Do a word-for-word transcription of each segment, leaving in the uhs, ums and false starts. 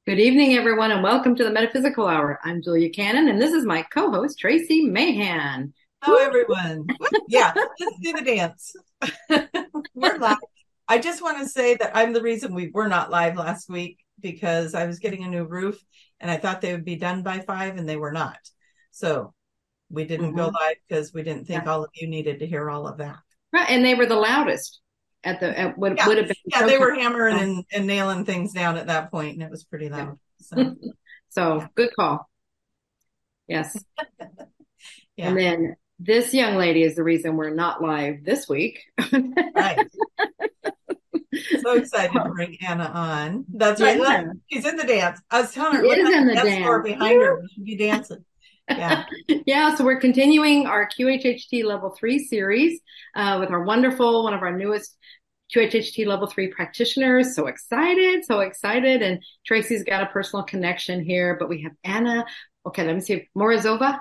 Good evening, everyone, and welcome to the Metaphysical Hour. I'm Julia Cannon, and this is my co-host, Tracy Mahan. Hello, everyone. Yeah, let's do the dance. We're live. I just want to say that I'm the reason we were not live last week because I was getting a new roof and I thought they would be done by five and they were not. So we didn't go Mhm. live because we didn't think Yeah. all of you needed to hear all of that. Right, and they were the loudest at the at what Yeah, would have been yeah, they showtime. were hammering and, and nailing things down at that point and it was pretty Yeah. loud. So So yeah, good call. Yes. And yeah, then this young lady is the reason we're not live this week. right. So excited to bring Anna on. That's right. Look, Yeah, she's in the dance. I was telling she her, look is at in the the dance floor dance. behind her. We should be dancing. Yeah. Yeah, so we're continuing our Q H H T Level three series uh, with our wonderful, one of our newest Q H H T Level three practitioners. So excited, so excited. And Tracy's got a personal connection here, but we have Anna. Okay, let me see. Morozova?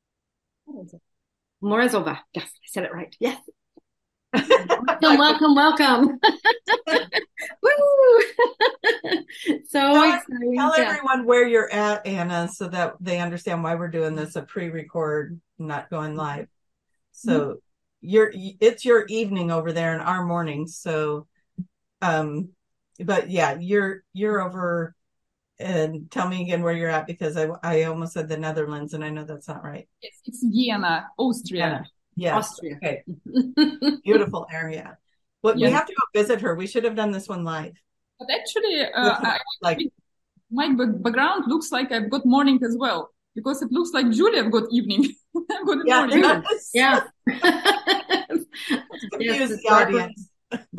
Morozova. Yes, I said it right. Yes. Welcome, Like, welcome, welcome. Woo! So tell, exciting. tell Yeah. everyone where you're at, Anna, so that they understand why we're doing this a pre-record, not going live. So you're it's your evening over there in our morning. So um but yeah, you're you're over and tell me again where you're at because I I almost said the Netherlands and I know that's not right. Yes, it's Vienna, Austria. Anna. Yes. Austria. Okay. Beautiful area. But we Yes, have to go visit her. We should have done this one live but actually, with uh, her. I, Like, my background looks like I've got morning as well because it looks like Julia have got evening. I've got yeah, morning. Yeah. yes. Yeah. Let's Yes, confuse it's the darker. audience.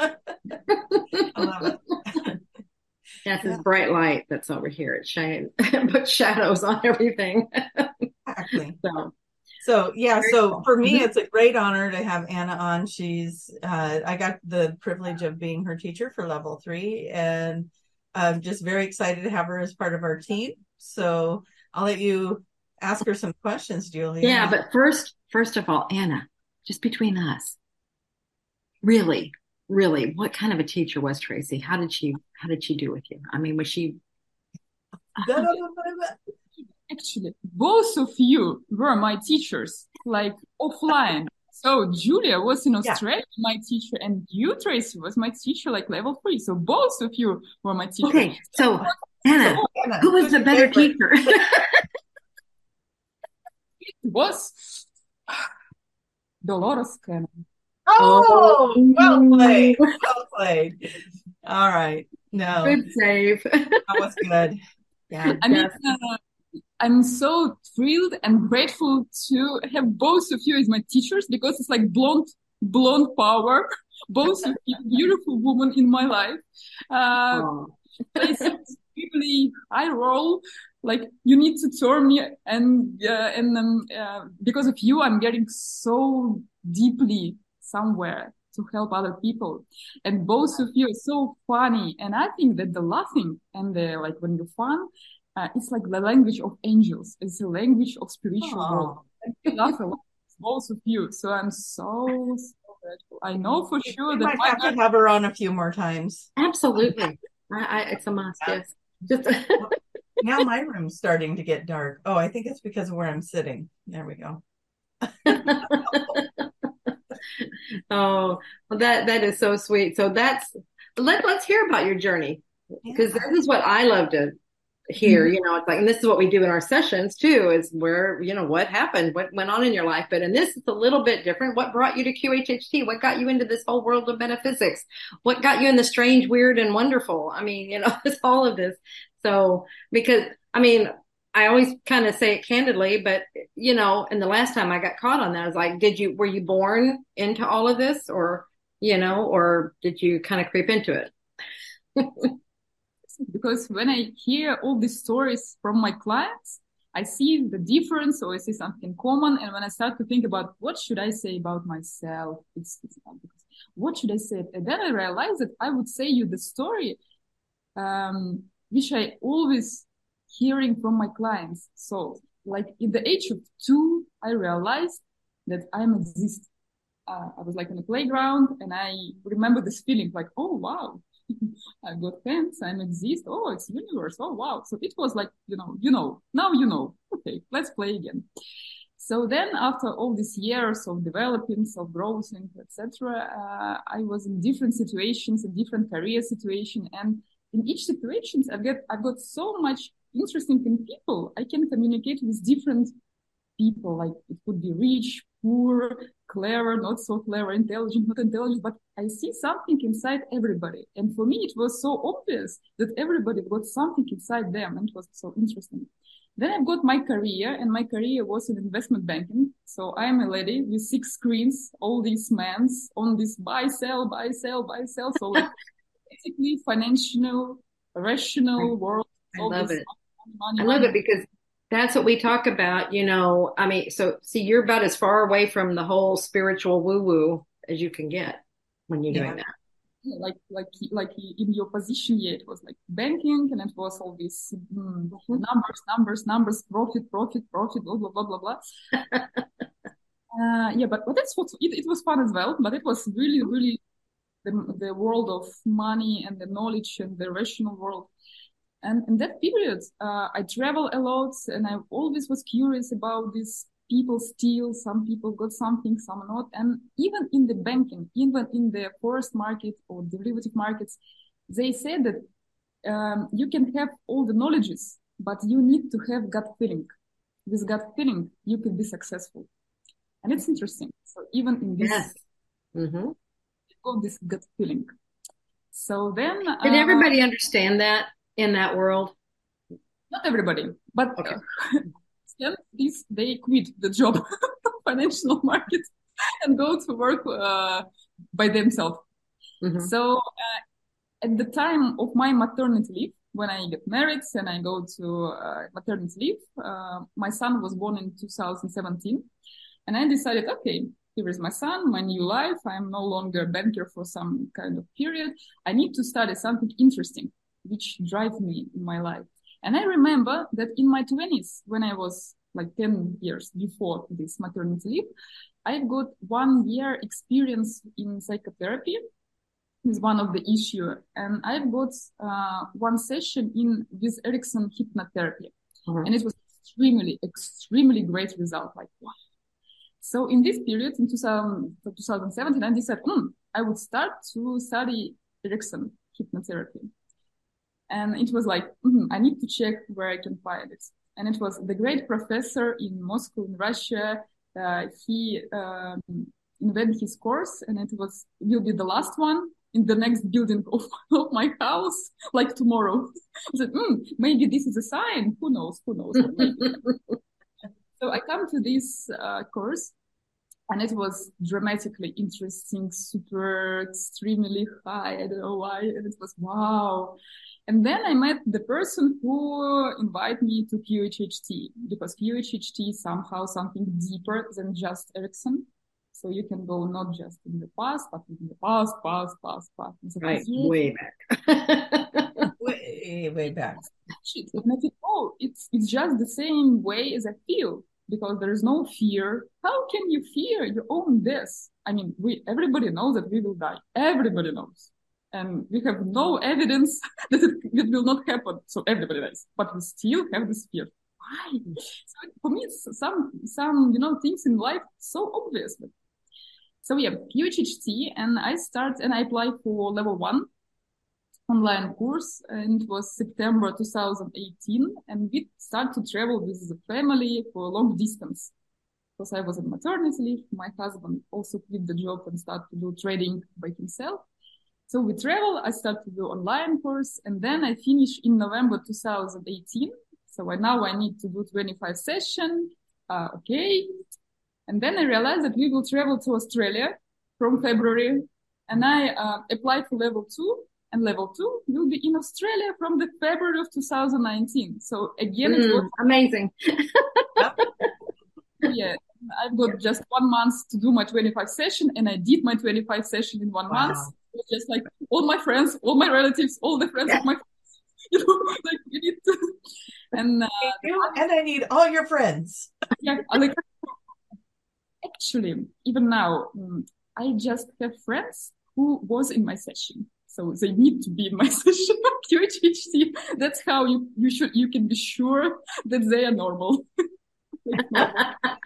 I love it. Yes, Yeah, it's bright light that's over here. It's shining, put shadows on everything. exactly. So So yeah, very so cool. for me, Mhm. it's a great honor to have Anna on. She's uh, I got the privilege of being her teacher for level three, and I'm just very excited to have her as part of our team. So I'll let you ask her some questions, Julia. Yeah, And but first, first of all, Anna, just between us, really, really, what kind of a teacher was Tracy? How did she, how did she do with you? I mean, was she, Actually, both of you were my teachers, like offline. So Julia was in yeah, Australia, my teacher, and you, Tracy, was my teacher, like level three. So both of you were my teachers. okay, so so Anna, Anna, who was who's the your better favorite? teacher? It was Dolores Cannon. Oh, Oh, well played, well played. All right, no, good save. that was good. Yeah. I mean, Yes. uh, I'm so thrilled and grateful to have both of you as my teachers because it's like blonde, blonde power. Both of you, beautiful woman in my life. Uh, Oh, plays extremely high role. Like you need to turn me, and uh, and um, uh, because of you, I'm getting so deeply somewhere to help other people. And both of you are so funny, and I think that the laughing and the like when you're fun, uh, it's like the language of angels. It's a language of spiritual world. Oh, And I laugh a lot, both of you. So I'm so so grateful. I know for we, sure we that might my have to have her on a few more times. absolutely. I, I, it's a must, Yeah. yes. Just Now my room's starting to get dark. Oh, I think it's because of where I'm sitting. There we go. Oh, well, that that is so sweet. So that's let let's hear about your journey because Yeah. this is what I love to hear. Mhm. You know, it's like, and this is what we do in our sessions too. Is where you know what happened, what went on in your life. But in this, it's a little bit different. What brought you to Q H H T? What got you into this whole world of metaphysics? What got you in the strange, weird, and wonderful? I mean, you know, it's all of this. So because I mean. I always kind of say it candidly, but you know, and the last time I got caught on that, I was like, did you, were you born into all of this or, you know, or did you kind of creep into it? Because when I hear all these stories from my clients, I see the difference or I see something common. And when I start to think about what should I say about myself, it's, it's not because what should I say? And then I realized that I would say you the story, um, which I always hearing from my clients. So like in the age of two, I realized that I'm exist. Uh, I was like in the playground and I remember this feeling like, oh, wow. I've got hands, I exist. Oh, it's universe. Oh, wow. So it was like, you know, you know, now you know. Okay, let's play again. So then after all these years of developing, of growing, et cetera, uh, I was in different situations, in different career situations. And in each situation, I've got, I've got so much interesting in people. I can communicate with different people. Like it could be rich, poor, clever, not so clever, intelligent, not intelligent, but I see something inside everybody. And for me, it was so obvious that everybody got something inside them. And it was so interesting. Then I got my career, and my career was in investment banking. So I am a lady with six screens, all these men on this buy, sell, buy, sell, buy, sell. So like basically financial, rational world. I love it. Money, I love money. it because that's what we talk about, you know. I mean, so see, you're about as far away from the whole spiritual woo-woo as you can get when you're Yeah. doing that. Like, like, like in your position, yeah, it was like banking, and it was all these mm, Mhm. numbers, numbers, numbers, profit, profit, profit, blah, blah, blah, blah, blah. uh, yeah, but, but that's what, it, it was fun as well, but it was really, really the, the world of money and the knowledge and the rational world. And in that period, uh, I travel a lot, and I always was curious about these people still. Some people got something, some not. And even in the banking, even in the forest market or derivative markets, they said that um, you can have all the knowledges, but you need to have gut feeling. With gut feeling, you can be successful. And it's interesting. So even in this, Yes. Mm-hmm. got this gut feeling. So then, Did uh, everybody understand that in that world? not everybody, but Okay. uh, still, these they quit the job, financial market, and go to work uh, by themselves. Mm-hmm. So uh, at the time of my maternity leave, when I get married and I go to uh, maternity leave, uh, my son was born in two thousand seventeen, and I decided, okay, here is my son, my new life. I'm no longer a banker for some kind of period. I need to study something interesting, which drives me in my life. And I remember that in my twenties, when I was like ten years before this maternity leave, I've got one year experience in psychotherapy is one of the issue. And I've got uh, one session in with Erickson hypnotherapy. Mm-hmm. And it was extremely, extremely great result. Like, wow. So in this period, in two thousand, twenty seventeen, I decided, mm, I would start to study Erickson hypnotherapy. And it was like, mm, I need to check where I can find it. And it was the great professor in Moscow, in Russia. Uh, he um, invented his course, and it was will be the last one in the next building of, of my house, like tomorrow. I said, mm, maybe this is a sign. Who knows? Who knows? Maybe. So I come to this uh, course, and it was dramatically interesting, super, extremely high. I don't know why. And it was wow. And then I met the person who invited me to Q H H T, because Q H H T is somehow something deeper than just Erickson. So you can go not just in the past, but in the past, past, past, past. So right, way back. way, way back. And I think, oh, it's it's just the same way as I feel, because there is no fear. How can you fear your own death? I mean, we everybody knows that we will die. Everybody knows. And we have no evidence that it, it will not happen. So everybody dies. But we still have this fear. Why? So for me, it's some, some, you know, things in life so obvious. But, so yeah, Q H H T, and I start and I apply for level one online course, and it was September two thousand eighteen, and we start to travel with the family for a long distance. Because I was on maternity leave, my husband also quit the job and started to do trading by himself. So we travel, I start to do online course, and then I finish in November two thousand eighteen. So I, now I need to do twenty-five sessions. Uh, okay. And then I realized that we will travel to Australia from February, and I uh, applied for level two, and level two will be in Australia from the February of two thousand nineteen. So again, mm, it was amazing. Yeah. I've got just one month to do my twenty-five session, and I did my twenty-five session in one Wow. month. It was just like all my friends, all my relatives, all the friends Yeah. of my friends, you know, like you need to. And uh, You, and I need all your friends. yeah, I like actually even now, um, I just have friends who was in my session. So they need to be in my session of Q H H T. That's how you, you should, you can be sure that they are normal. Like normal.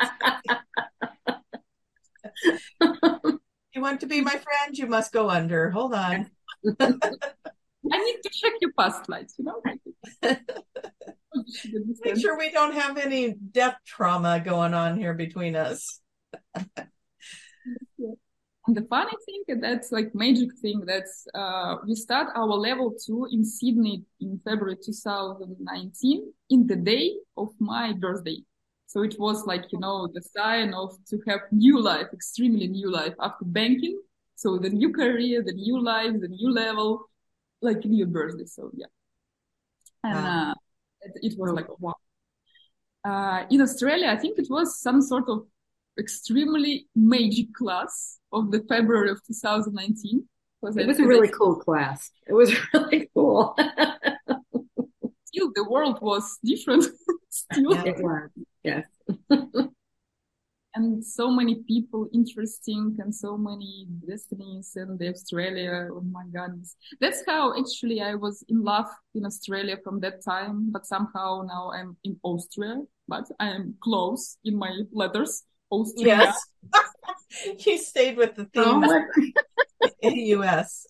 You want to be my friend? You must go under. Hold on. I need to check your past lives, you know? Make sure we don't have any death trauma going on here between us. Yeah. And the funny thing, that's like magic thing, that's uh, we start our level two in Sydney in February two thousand nineteen in the day of my birthday. So it was like, you know, the sign of to have new life, extremely new life after banking. So the new career, the new life, the new level, like new birthday. So yeah. And wow. uh, it, it was like, wow. Uh, in Australia, I think it was some sort of extremely magic class of the February of two thousand nineteen. It was a really cool class. It was really cool. Still, the world was different. Still, it was. Yes. And so many people interesting and so many destinies in the Australia. Oh my goodness. That's how actually I was in love in Australia from that time. But somehow now I'm in Austria, but I am close in my letters. Austria. Yes. You stayed with the theme oh in the U S.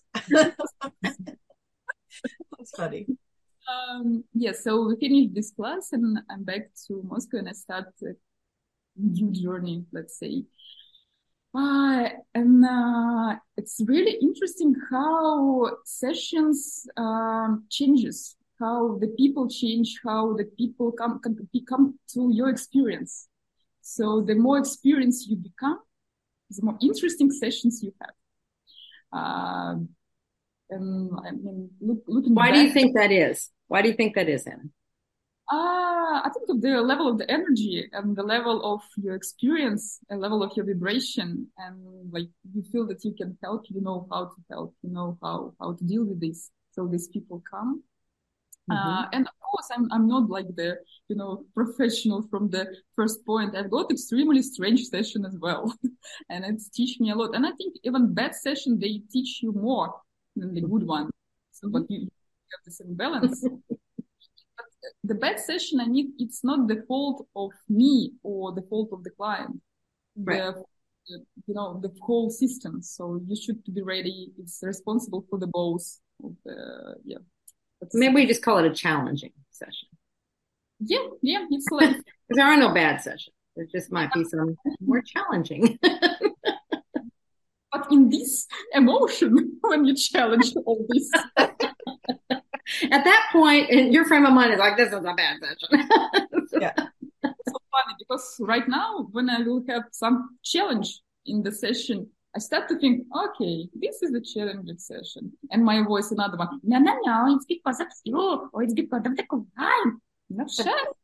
That's funny. Um, yeah, so we finished this class and I'm back to Moscow and I start a new journey, let's say. Uh, and uh, it's really interesting how sessions um, changes, how the people change, how the people come, come, come to your experience. So the more experience you become, the more interesting sessions you have. Uh, and I mean, look, looking Why back, do you think that is? Why do you think that is, Anna? Uh, I think of the level of the energy and the level of your experience, a level of your vibration, and like you feel that you can help, you know how to help, you know how, how to deal with this. So these people come. Mm-hmm. Uh, and of course, I'm, I'm not like the, you know, professional from the first point. I've got extremely strange session as well. And it's teach me a lot. And I think even bad session, they teach you more than the good one. So, but you, you have the same balance. The bad session, I need, it's not the fault of me or the fault of the client. Right. The, you know, the whole system. So you should be ready. It's responsible for the both of the, yeah. Maybe we just call it a challenging session. Yeah, yeah, it's like because there are no bad sessions. There just might be some more challenging. But in this emotion, when you challenge all this, at that point, in your frame of mind is like, this is a bad session. Yeah, it's so funny because right now, when I will have some challenge in the session, I start to think, okay, this is a challenging session. And my voice, another one, no, no, no, it's because of you, or it's because of the client. No, shut up.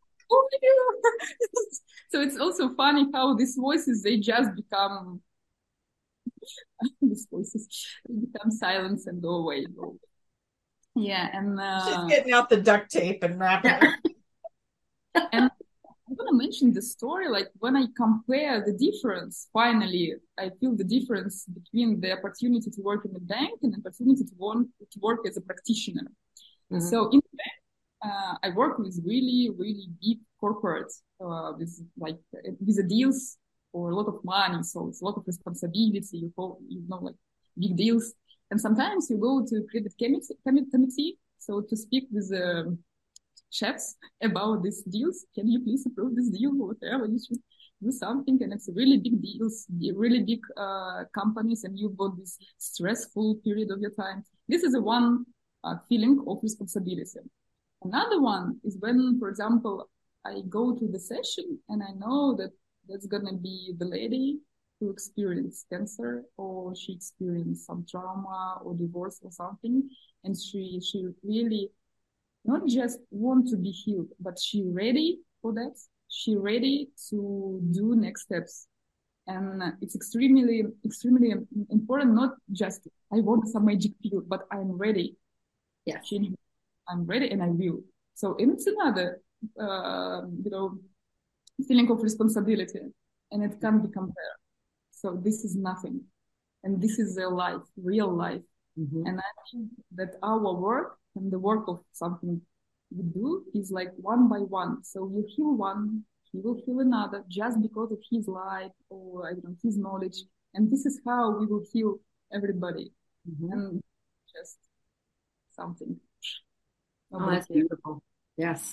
So it's also funny how these voices, they just become, these voices become silence and go away. Go away. Yeah, and... Uh, She's getting out the duct tape and wrapping it. And I'm going to mention the story, like when I compare the difference, finally, I feel the difference between the opportunity to work in the bank and the opportunity to, want, to work as a practitioner. Mm-hmm. So in the bank, uh, I work with really, really big corporates, uh, with like, with the deals for a lot of money. So it's a lot of responsibility, you, hold, you know, like big deals. And sometimes you go to credit committee, committee so to speak with the um, chefs about these deals. Can you please approve this deal or whatever? You should do something. And it's really big deals, really big uh, companies, and you've got this stressful period of your time. This is a one uh, feeling of responsibility. Another one is when, for example, I go to the session and I know that that's going to be the lady who experienced cancer, or she experienced some trauma or divorce or something. And she, she really not just want to be healed, but she ready for that. She ready to do next steps. And it's extremely, extremely important. Not just, I want some magic pill, but I'm ready. Yeah. I'm ready and I will. So it's another, uh, you know, feeling of responsibility, and it can't be compared. So this is nothing. And this is their life, real life. Mm-hmm. And I think that our work and the work of something we do is like one by one. So you heal one, he will heal another just because of his life or I don't know, his knowledge. And this is how we will heal everybody. Mm-hmm. And just something. Oh, that's beautiful. Yes.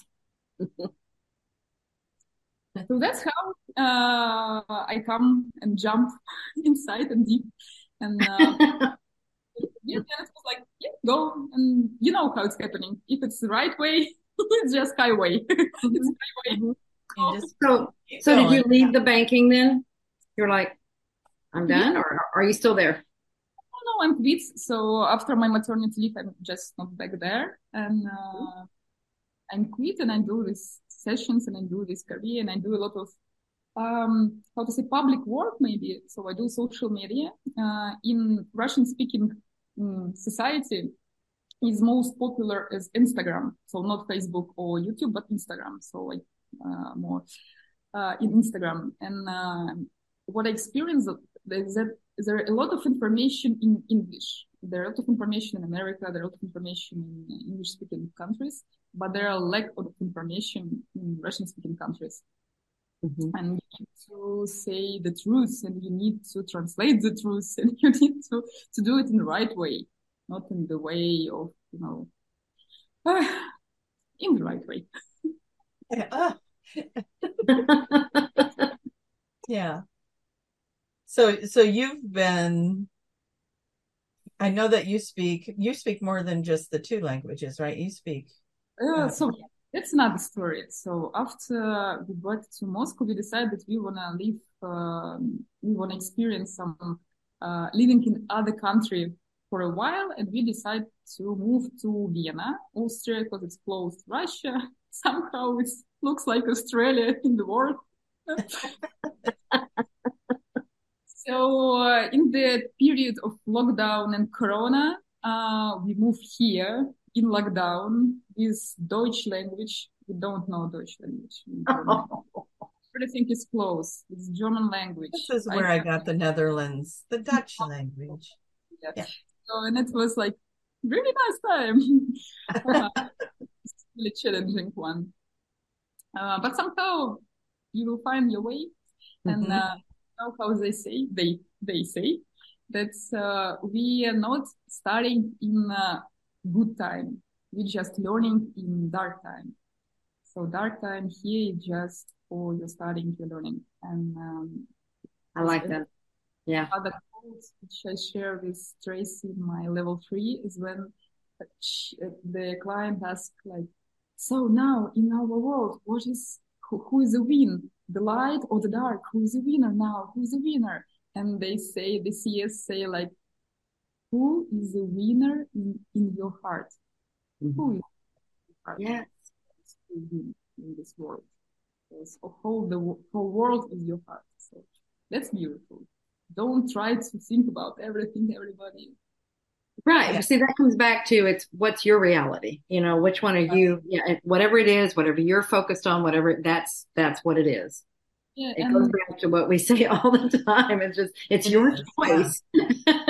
So that's how uh, I come and jump inside and deep. And uh, yeah, then it was like, yeah, go. And you know how it's happening. If it's the right way, it's just highway. Mm-hmm. It's highway. Mm-hmm. Just so, so did you leave the banking then? You're like, I'm done, yeah. Or are you still there? No, I'm quit. So after my maternity leave, I'm just not back there. And uh, I'm quit and I do these sessions and I do this career and I do a lot of, um, how to say, public work maybe. So I do social media. Uh, in Russian speaking um, society is most popular as Instagram. So not Facebook or YouTube, but Instagram. So like uh, more uh, in Instagram. And uh, what I experienced is that there are a lot of information in English. There are a lot of information in America. There are a lot of information in English speaking countries, but there are a lack of information in Russian speaking countries. Mm-hmm. And you need to say the truth and you need to translate the truth and you need to, to do it in the right way, not in the way of, you know, uh, in the right way. Yeah. Yeah. So, so you've been, I know that you speak, you speak more than just the two languages, right? You speak. Uh, uh, so that's another story. So after we got to Moscow, we decided that we want to live, um, we want to experience some, uh, living in other country for a while. And we decided to move to Vienna, Austria, because it's close to Russia. Somehow it looks like Australia in the world. So uh, in the period of lockdown and Corona, uh, we moved here in lockdown with Deutsch language. We don't know Deutsch language. Everything is closed. It's German language. This is where I, I got the Netherlands, the Dutch language. Yeah. Yeah. So, and it was like really nice time. uh, it's really challenging one. Uh, but somehow you will find your way. Mm-hmm. And uh, how they say, they, they say that uh, we are not starting in a good time. We're just learning in dark time. So dark time here is just for you're starting your learning. And um, I like that. Yeah. Other quotes which I share with Tracy in my level three is when the client asks like, so now in our world, what is, who, who is the win? The light or the dark? Who is the winner now? Who is the winner? And they say, the C S say like, who is the winner in, in your heart? Mm-hmm. Who is the heart? Yes. In this world. So whole the whole world is your heart. So that's beautiful. Don't try to think about everything, everybody. Right. Yeah. See, that comes back to it's what's your reality. You know, which one are you? Yeah, whatever it is, whatever you're focused on, whatever that's that's what it is. Yeah, it goes back to what we say all the time. It's just it's it your is, choice. Yeah.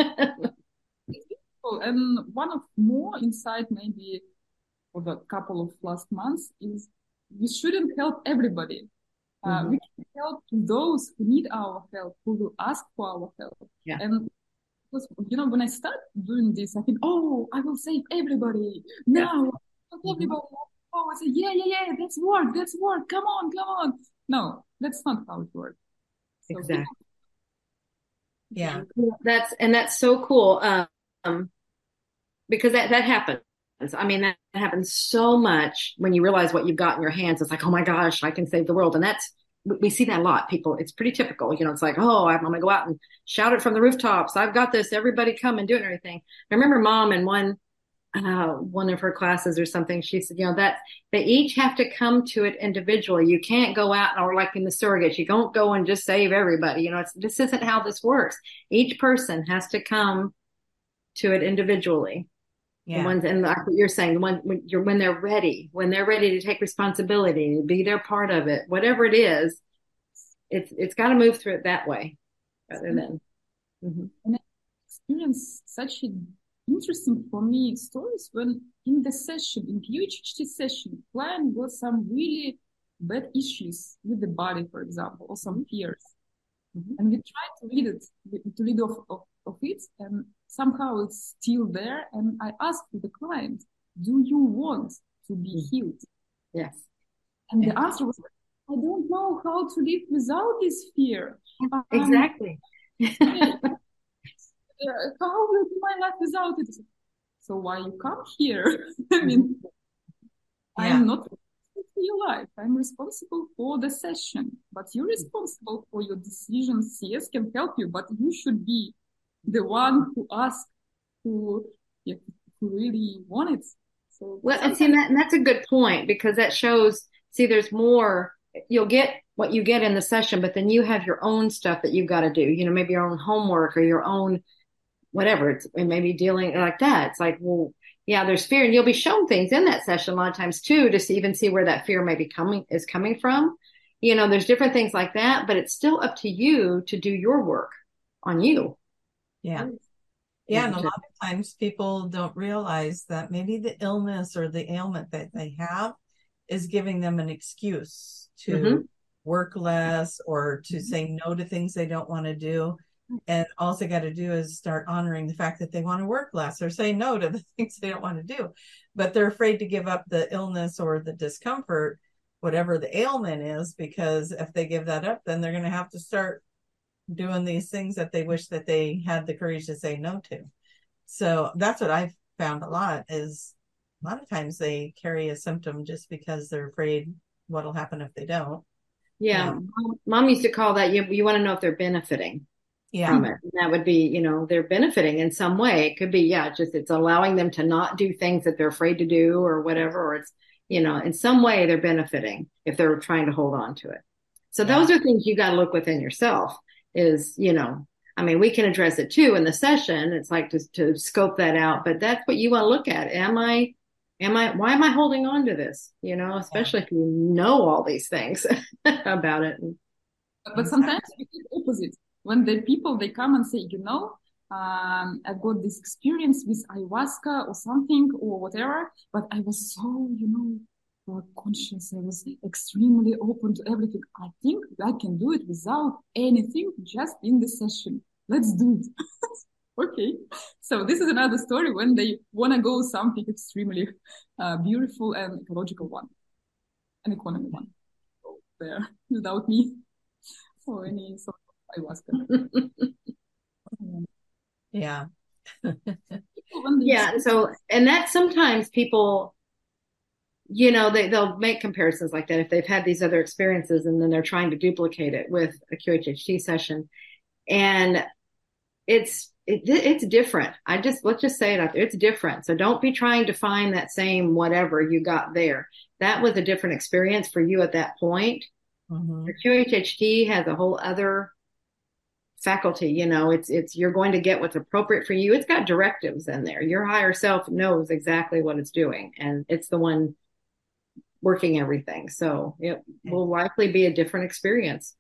It's beautiful. And one of more insight maybe for the couple of last months is we shouldn't help everybody. Uh, mm-hmm. We can help those who need our help, who will ask for our help. Yeah. And because, you know, when I start doing this, I think, oh, I will save everybody. No, yeah. mm-hmm. everybody. Oh, I say, yeah, yeah, yeah, that's work, that's work. Come on, come on. No, that's not how it works. So exactly. People... Yeah. That's, and that's so cool. Um, because that, that happens. I mean, that happens so much when you realize what you've got in your hands. It's like, oh my gosh, I can save the world. And that's, we see that a lot. People, it's pretty typical. You know, it's like, oh, I'm going to go out and shout it from the rooftops. I've got this. Everybody come and do it and everything. I remember mom in one, uh, one of her classes or something, she said, you know, that they each have to come to it individually. You can't go out or like in the surrogates, you don't go and just save everybody. You know, it's, this isn't how this works. Each person has to come to it individually. Yeah. The ones, and like what you're saying, the one when you're when they're ready, when they're ready to take responsibility, to be their part of it, whatever it is, it's it's got to move through it that way, rather than. Mm-hmm. And I experienced such a interesting for me stories when in the session, in Q H H T session, client got some really bad issues with the body, for example, or some fears. Mm-hmm. And we try to read it, to read off of, of it, and somehow it's still there. And I asked the client, do you want to be mm-hmm. healed? Yes. And the answer was, I don't know how to live without this fear. Um, exactly. Uh, how will be my life without it? So why you come here? I mean, yeah. I'm not responsible for your life. I'm responsible for the session, but you're responsible for your decisions. Yes, can help you, but you should be the one who asks, who, yeah, who really want it. So well, and see, that, and that's a good point, because that shows, see, there's more, you'll get what you get in the session, but then you have your own stuff that you've got to do, you know, maybe your own homework or your own whatever. It's maybe dealing like that. It's like, well, yeah, there's fear, and you'll be shown things in that session a lot of times too, to see, even see where that fear may be coming, is coming from. You know, there's different things like that, but it's still up to you to do your work on you. Yeah. Yeah. And a lot of times people don't realize that maybe the illness or the ailment that they have is giving them an excuse to mm-hmm. work less or to say no to things they don't want to do. And all they got to do is start honoring the fact that they want to work less or say no to the things they don't want to do. But they're afraid to give up the illness or the discomfort, whatever the ailment is, because if they give that up, then they're going to have to start doing these things that they wish that they had the courage to say no to. So that's what I've found a lot, is a lot of times they carry a symptom just because they're afraid what'll happen if they don't. Yeah. Um, Mom used to call that, you, you want to know if they're benefiting. Yeah. From it. And that would be, you know, they're benefiting in some way. It could be, yeah, just it's allowing them to not do things that they're afraid to do or whatever, or it's, you know, in some way they're benefiting if they're trying to hold on to it. So yeah. Those are things you got to look within yourself is, you know, I mean, we can address it too in the session. It's like to, to scope that out, but that's what you want to look at. Am I, am I, why am I holding on to this? You know, especially yeah. if you know all these things about it. But sometimes it's the opposite. When the people, they come and say, you know, um, I've got this experience with ayahuasca or something or whatever, but I was so, you know, conscious. I was extremely open to everything. I think I can do it without anything, just in the session. Let's do it. Okay. So this is another story when they want to go something extremely uh, beautiful and ecological one, an economy one. So there, without me or any sort of ayahuasca. Yeah. Yeah. So, and that sometimes people, you know, they, they'll make comparisons like that if they've had these other experiences and then they're trying to duplicate it with a Q H H T session. And it's, it, it's different. I just, let's just say it out there. It's different. So don't be trying to find that same whatever you got there. That was a different experience for you at that point. Mm-hmm. The Q H H T has a whole other faculty, you know, it's, it's, you're going to get what's appropriate for you. It's got directives in there. Your higher self knows exactly what it's doing, and it's the one working everything. So it will likely be a different experience.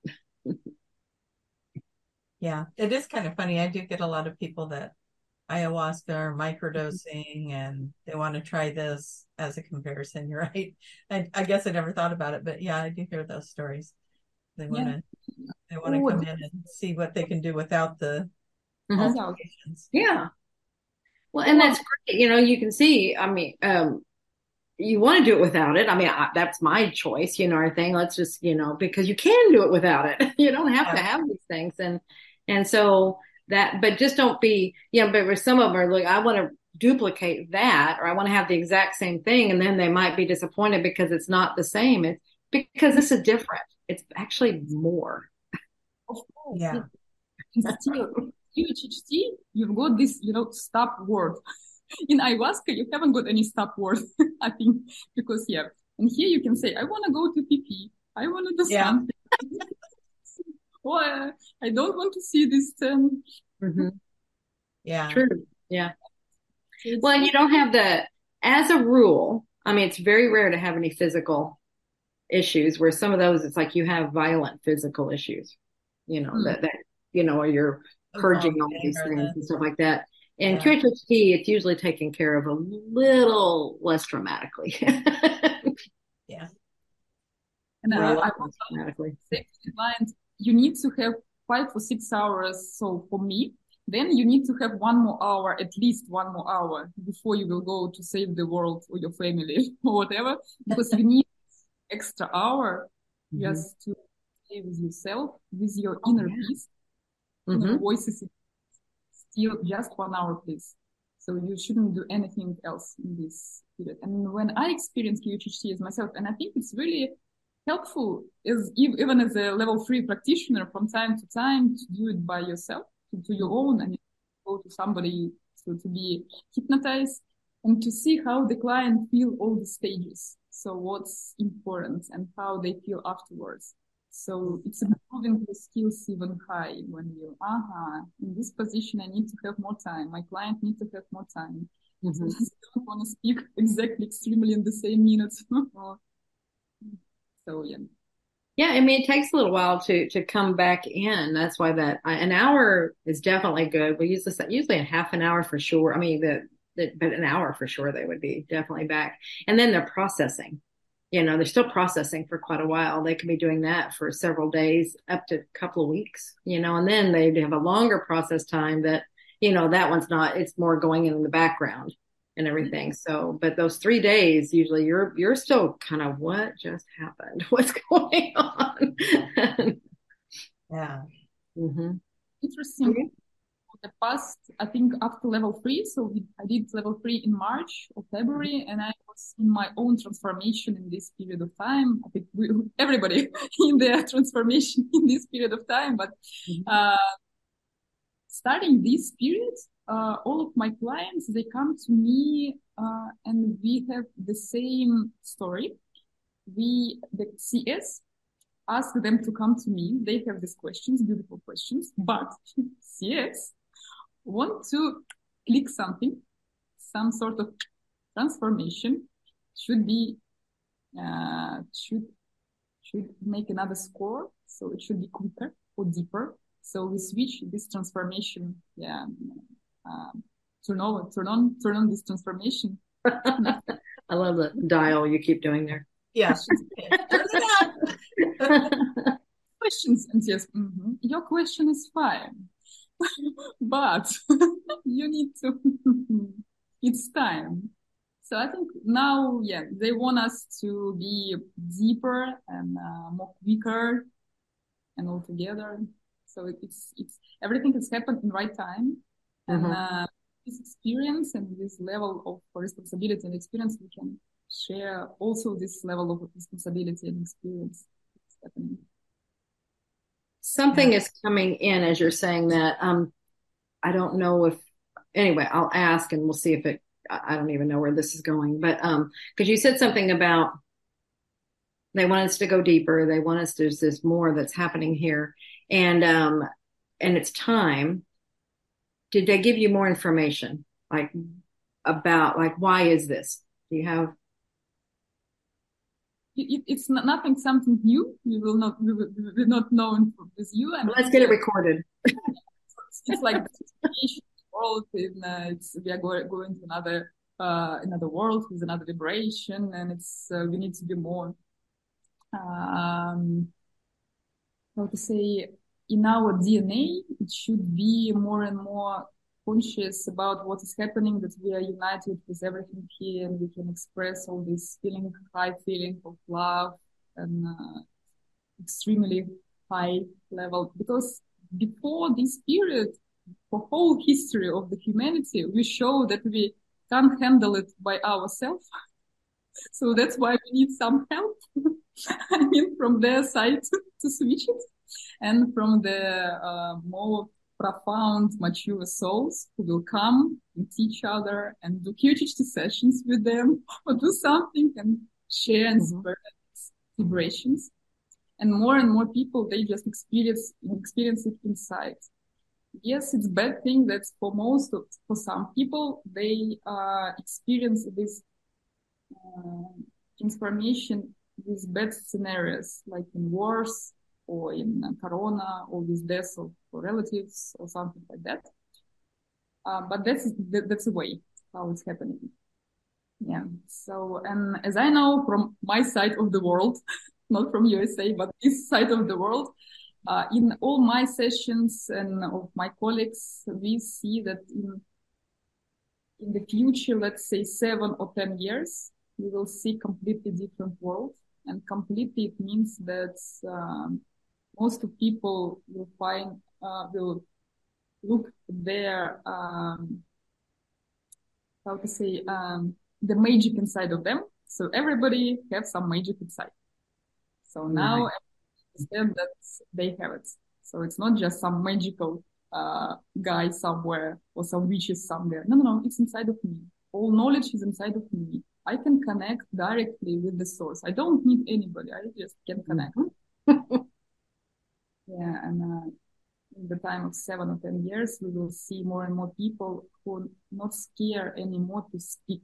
Yeah, it is kind of funny. I do get a lot of people that ayahuasca or microdosing and they want to try this as a comparison. You're right. I, I guess I never thought about it, but yeah, I do hear those stories. They want to, yeah. they want to come in and see what they can do without the mm-hmm. alterations. Yeah. Well, and that's great. You know, you can see, I mean, um, you want to do it without it. I mean, I, that's my choice, you know, our thing. Let's just, you know, because you can do it without it. You don't have yeah. to have these things. And, and so that, but just don't be, you know, but for some of them are like, I want to duplicate that, or I want to have the exact same thing. And then they might be disappointed because it's not the same. It's because this is different. It's actually more. Of course. Yeah. Still, Q H H T, you've got this, you know, stop word. In ayahuasca, you haven't got any stop word, I think, because, yeah. And here you can say, I want to go to pee-pee. I want to do yeah. something. Or uh, I don't want to see this. Um... Mm-hmm. Yeah. True. Yeah. It's well, you don't have the, as a rule, I mean, it's very rare to have any physical issues, where some of those, it's like you have violent physical issues, you know, mm. that, that, you know, or you're purging all these things and stuff like that. In Yeah. Q H H T, it's usually taken care of a little less dramatically. Yeah. And Or a uh, lot I less dramatically. say to the client, you need to have five or six hours. So for me, then you need to have one more hour, at least one more hour before you will go to save the world or your family or whatever, because you need extra hour Mm-hmm. just to stay with yourself, with your Oh, inner yeah. peace, Mm-hmm. inner voices, still just one hour, please. So you shouldn't do anything else in this period. And when I experienced Q H H T as myself, and I think it's really helpful as even as a level three practitioner from time to time to do it by yourself, to, to your own, and go to somebody to, to be hypnotized and to see how the client feel all the stages. So what's important and how they feel afterwards. So it's improving the skills even high when you, aha, in this position, I need to have more time. My client needs to have more time. Mm-hmm. So I don't want to speak exactly extremely in the same minutes. So yeah. Yeah, I mean, it takes a little while to to come back in. That's why that an hour is definitely good. We use this usually a half an hour for sure. I mean, the, the but an hour for sure they would be definitely back. And then they're processing. You know, they're still processing for quite a while. They can be doing that for several days, up to a couple of weeks. You know, and then they have a longer process time that, you know, that one's not. It's more going in the background and everything. So, but those three days, usually you're, you're still kind of, what just happened? What's going on? Yeah. Mm-hmm. Interesting. Okay. The past, I think after level three, so we, I did level three in March or February, and I was in my own transformation in this period of time. I think we, everybody in their transformation in this period of time, but, uh, starting this period, uh, all of my clients, they come to me, uh, and we have the same story. We, the C S, ask them to come to me. They have these questions, beautiful questions, but C S want to click something, some sort of transformation should be, uh, should, should make another score. So it should be quicker or deeper. So we switch this transformation. Yeah. Um, turn on, turn on, turn on this transformation. I love the dial you keep doing there. Yeah. Turn it on. Questions. And yes, mm-hmm. Your question is fine. But you need to, it's time. So I think now, yeah, they want us to be deeper and uh, more quicker and all together. So it, it's, it's, everything has happened in right time. And mm-hmm. uh, this experience and this level of responsibility and experience, we can share also this level of responsibility and experience. It's happening. Something yeah. is coming in as you're saying that. Um, I don't know if, anyway, I'll ask and we'll see if it, I don't even know where this is going, but, um, cause you said something about they want us to go deeper. They want us, there's this more that's happening here and, um, and it's time. Did they give you more information? Like about, like, why is this? Do you have? It, it's not, nothing, something new. We will not, we will, we will not know with you. And let's get it recorded. It's like the world in, uh, it's, we are going, going to another, uh, another world with another vibration, and it's, uh, we need to be more, um, how to say, in our D N A, it should be more and more conscious about what is happening, that we are united with everything here, and we can express all this feeling, high feeling of love and, uh, extremely high level, because before this period, for whole history of the humanity, we show that we can't handle it by ourselves. So that's why we need some help. I mean, from their side to switch it, and from the uh, more profound, mature souls who will come and teach other and do Q H H T sessions with them or do something and share and mm-hmm. spread vibrations. And more and more people, they just experience, experience it inside. Yes, it's a bad thing that for most of, for some people, they, uh, experience this, uh, transformation with bad scenarios, like in wars or in uh, Corona or with death of relatives or something like that. Uh, but that's that, that's the way how it's happening. Yeah. So, and as I know from my side of the world, not from U S A, but this side of the world, uh, in all my sessions and of my colleagues, we see that in in the future, let's say seven or ten years, we will see completely different world. And completely, it means that um, most of people will find, uh, will look their, um, how to say, um, the magic inside of them. So everybody have some magic inside. So now Right. I understand that they have it. So it's not just some magical uh, guy somewhere or some witches somewhere. No, no, no, it's inside of me. All knowledge is inside of me. I can connect directly with the source. I don't need anybody. I just can connect. Mhm. Yeah, and uh, in the time of seven or ten years, we will see more and more people who are not scared anymore to speak.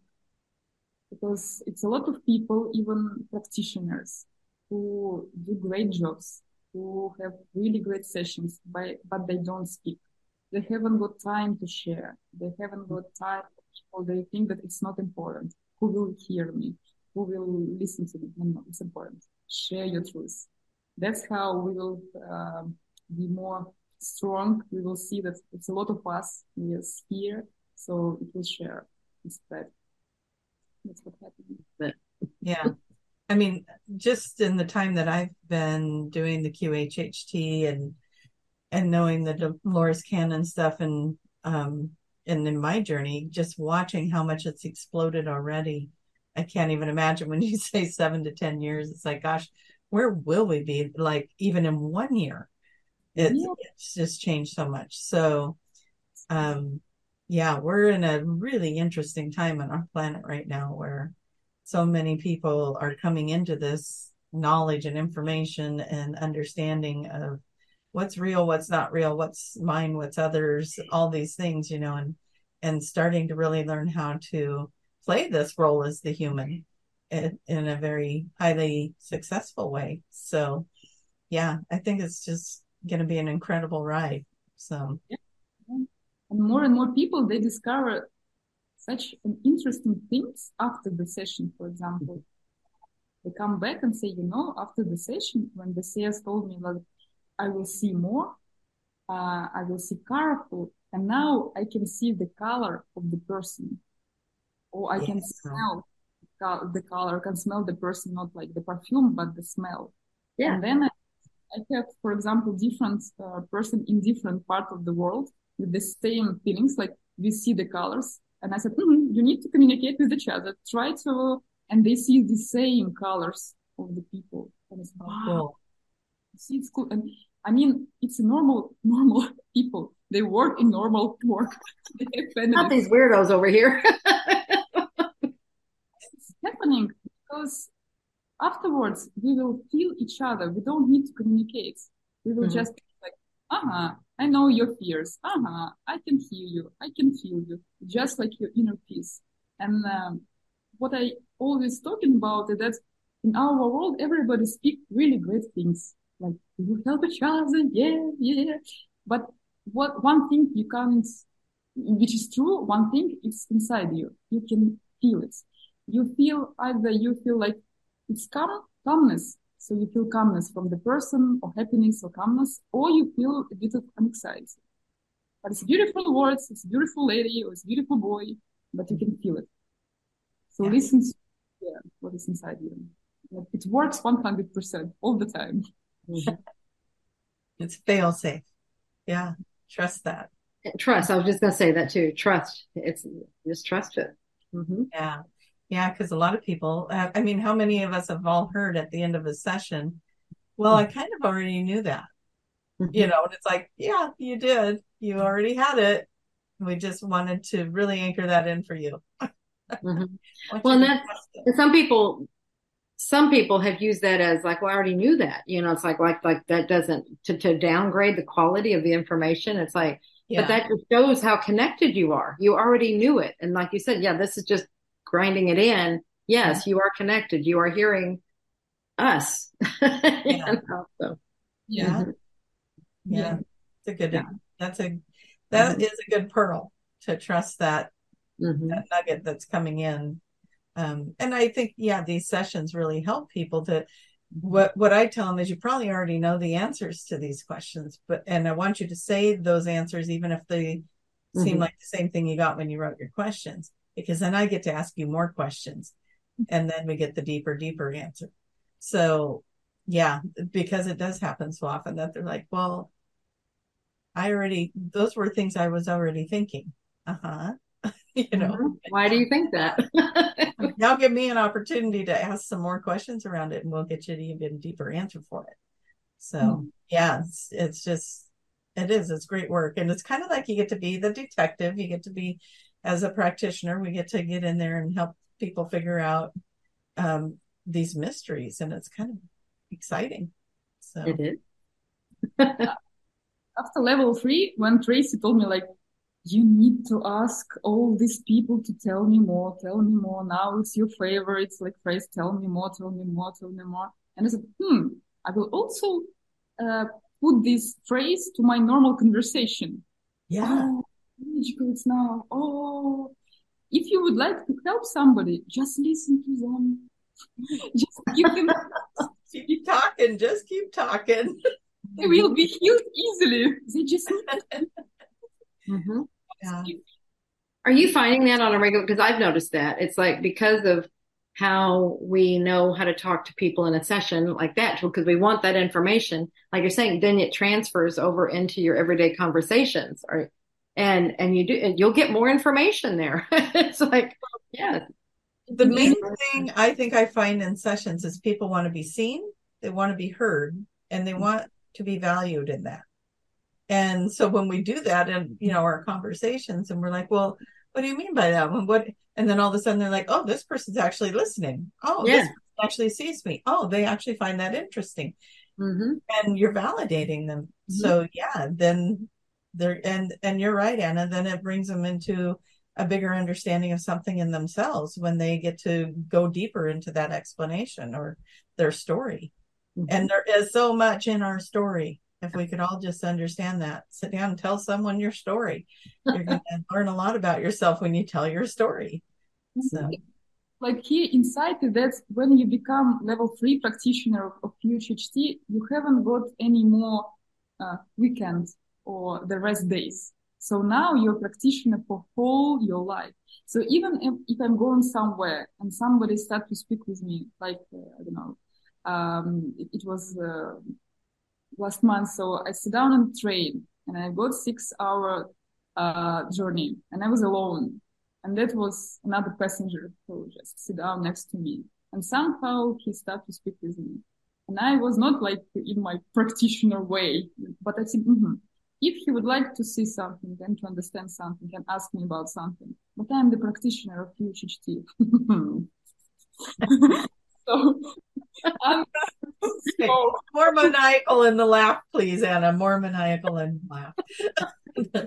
Because it's a lot of people, even practitioners, who do great jobs, who have really great sessions, by, but they don't speak. They haven't got time to share. They haven't got time for people. They think that it's not important. Who will hear me? Who will listen to me? No, no, it's important. Share your truth. That's how we will um, be more strong. We will see that it's a lot of us. We are here, so it will share, it's spread. That's what happened. But Yeah. I mean, just in the time that I've been doing the Q H H T and and knowing the Dolores Cannon stuff and um and in my journey, just watching how much it's exploded already. I can't even imagine when you say seven to ten years. It's like, gosh, where will we be? Like even in one year, it's Yeah. it's just changed so much. So um yeah, we're in a really interesting time on our planet right now where so many people are coming into this knowledge and information and understanding of what's real, what's not real, what's mine, what's others, all these things, you know, and and starting to really learn how to play this role as the human in, in a very highly successful way. So yeah, I think it's just going to be an incredible ride. So Yeah. And more and more people, they discover such an interesting things after the session, for example. They come back and say, you know, after the session, when the C S told me, like, I will see more, uh, I will see colorful, and now I can see the color of the person, or I yeah, can smell the color, I can smell the person, not like the perfume, but the smell. yeah. And then I, I have, for example, different uh, person in different part of the world with the same feelings, like we see the colors. And I said, mm-hmm, you need to communicate with each other. Try to, and they see the same colors of the people. And it's, oh, wow, cool. see, it's cool. And I mean, it's normal, normal people. They work in normal work. They have Not families. these weirdos over here. It's happening because afterwards we will feel each other. We don't need to communicate. We will Mhm. just be like, uh-huh, I know your fears. Uh-huh, I can hear you. I can feel you. Just like your inner peace. And um, what I always talking about is that in our world, everybody speak really great things. Like, you help each other. Yeah, yeah. But what one thing you can't, which is true, one thing it's inside you. You can feel it. You feel either you feel like it's calm, calmness. So you feel calmness from the person or happiness or calmness, or you feel a bit of anxiety. But it's beautiful words, it's a beautiful lady or it's a beautiful boy, but you can feel it. So Yeah. listen to yeah, what is inside you. Like, it works one hundred percent all the time. Mhm. It's fail safe. Yeah. Trust that. Trust. I was just going to say that too. Trust. It's just trust it. Mm-hmm. Yeah. Yeah. Because a lot of people, uh, I mean, how many of us have all heard at the end of a session, well, I kind of already knew that, Mm-hmm. you know, and it's like, yeah, you did. You already had it. We just wanted to really anchor that in for you. Mm-hmm. Want Well, you and to that's, trust it. and some people, some people have used that as like, well, I already knew that. You know, it's like, like, like that doesn't, to, to downgrade the quality of the information. It's like, but Yeah. that just shows how connected you are. You already knew it. And like you said, yeah, this is just grinding it in. Yes, you are connected. You are hearing us. You Yeah. know, so, Yeah. Yeah. mhm. Yeah. Yeah. It's a good, Yeah. that's a, that Mhm. is a good pearl to trust that, Mm-hmm. that nugget that's coming in. Um, and I think, yeah, these sessions really help people to, what, what I tell them is you probably already know the answers to these questions, but, and I want you to say those answers, even if they seem Mm-hmm. like the same thing you got when you wrote your questions, because then I get to ask you more questions and then we get the deeper, deeper answer. So yeah, because it does happen so often that they're like, well, I already, those were things I was already thinking. Uh-huh. You know, Mm-hmm. Why do you think that? now give me an opportunity to ask some more questions around it and we'll get you to even deeper answer for it. So Mm. yeah, it's, it's just, it is, it's great work. And it's kind of like you get to be the detective. You get to be, as a practitioner, we get to get in there and help people figure out um, these mysteries. And it's kind of exciting. So It is. After level three, when Tracy told me like, you need to ask all these people to tell me more, tell me more. Now it's your favorites, like phrase, tell me more, tell me more, tell me more. And I said, hmm, I will also uh, put this phrase to my normal conversation. yeah, Oh, magical it's now. Oh, if you would like to help somebody, just listen to them. Just give them, keep talking, just keep talking. they will be healed easily. They just need Mm-hmm. Yeah. to Are you finding that on a regular? Because I've noticed that it's like because of how we know how to talk to people in a session like that, because we want that information, like you're saying, then it transfers over into your everyday conversations, or and and you do, and you'll get more information there. It's like, yeah, The main thing I think I find in sessions is people want to be seen, they want to be heard, and they want to be valued in that. And so when we do that in, you know, our conversations and we're like, well, what do you mean by that? When what, and then all of a sudden they're like, oh, this person's actually listening. Oh, yeah. this person actually sees me. Oh, they actually find that interesting. Mm-hmm. And you're validating them. Mm-hmm. So yeah, then they're, and, and you're right, Anna, then it brings them into a bigger understanding of something in themselves when they get to go deeper into that explanation or their story. Mm-hmm. And there is so much in our story. If we could all just understand that, sit down and tell someone your story. You're going to learn a lot about yourself when you tell your story. So, like here inside that when you become level three practitioner of, of P H H T, you haven't got any more uh, weekends or the rest days. So now you're a practitioner for whole your life. So even if, if I'm going somewhere and somebody start to speak with me, like, uh, I don't know, um, it, it was, uh, last month. So I sat down on the train and I got six hour, uh, journey and I was alone. And that was another passenger who just sit down next to me. And somehow he started to speak with me. And I was not like in my practitioner way, but I said, mm-hmm. If he would like to see something and to understand something and ask me about something, but I'm the practitioner of P H H T. So, I'm okay. So more maniacal in the laugh, please, Anna. More maniacal in the laugh.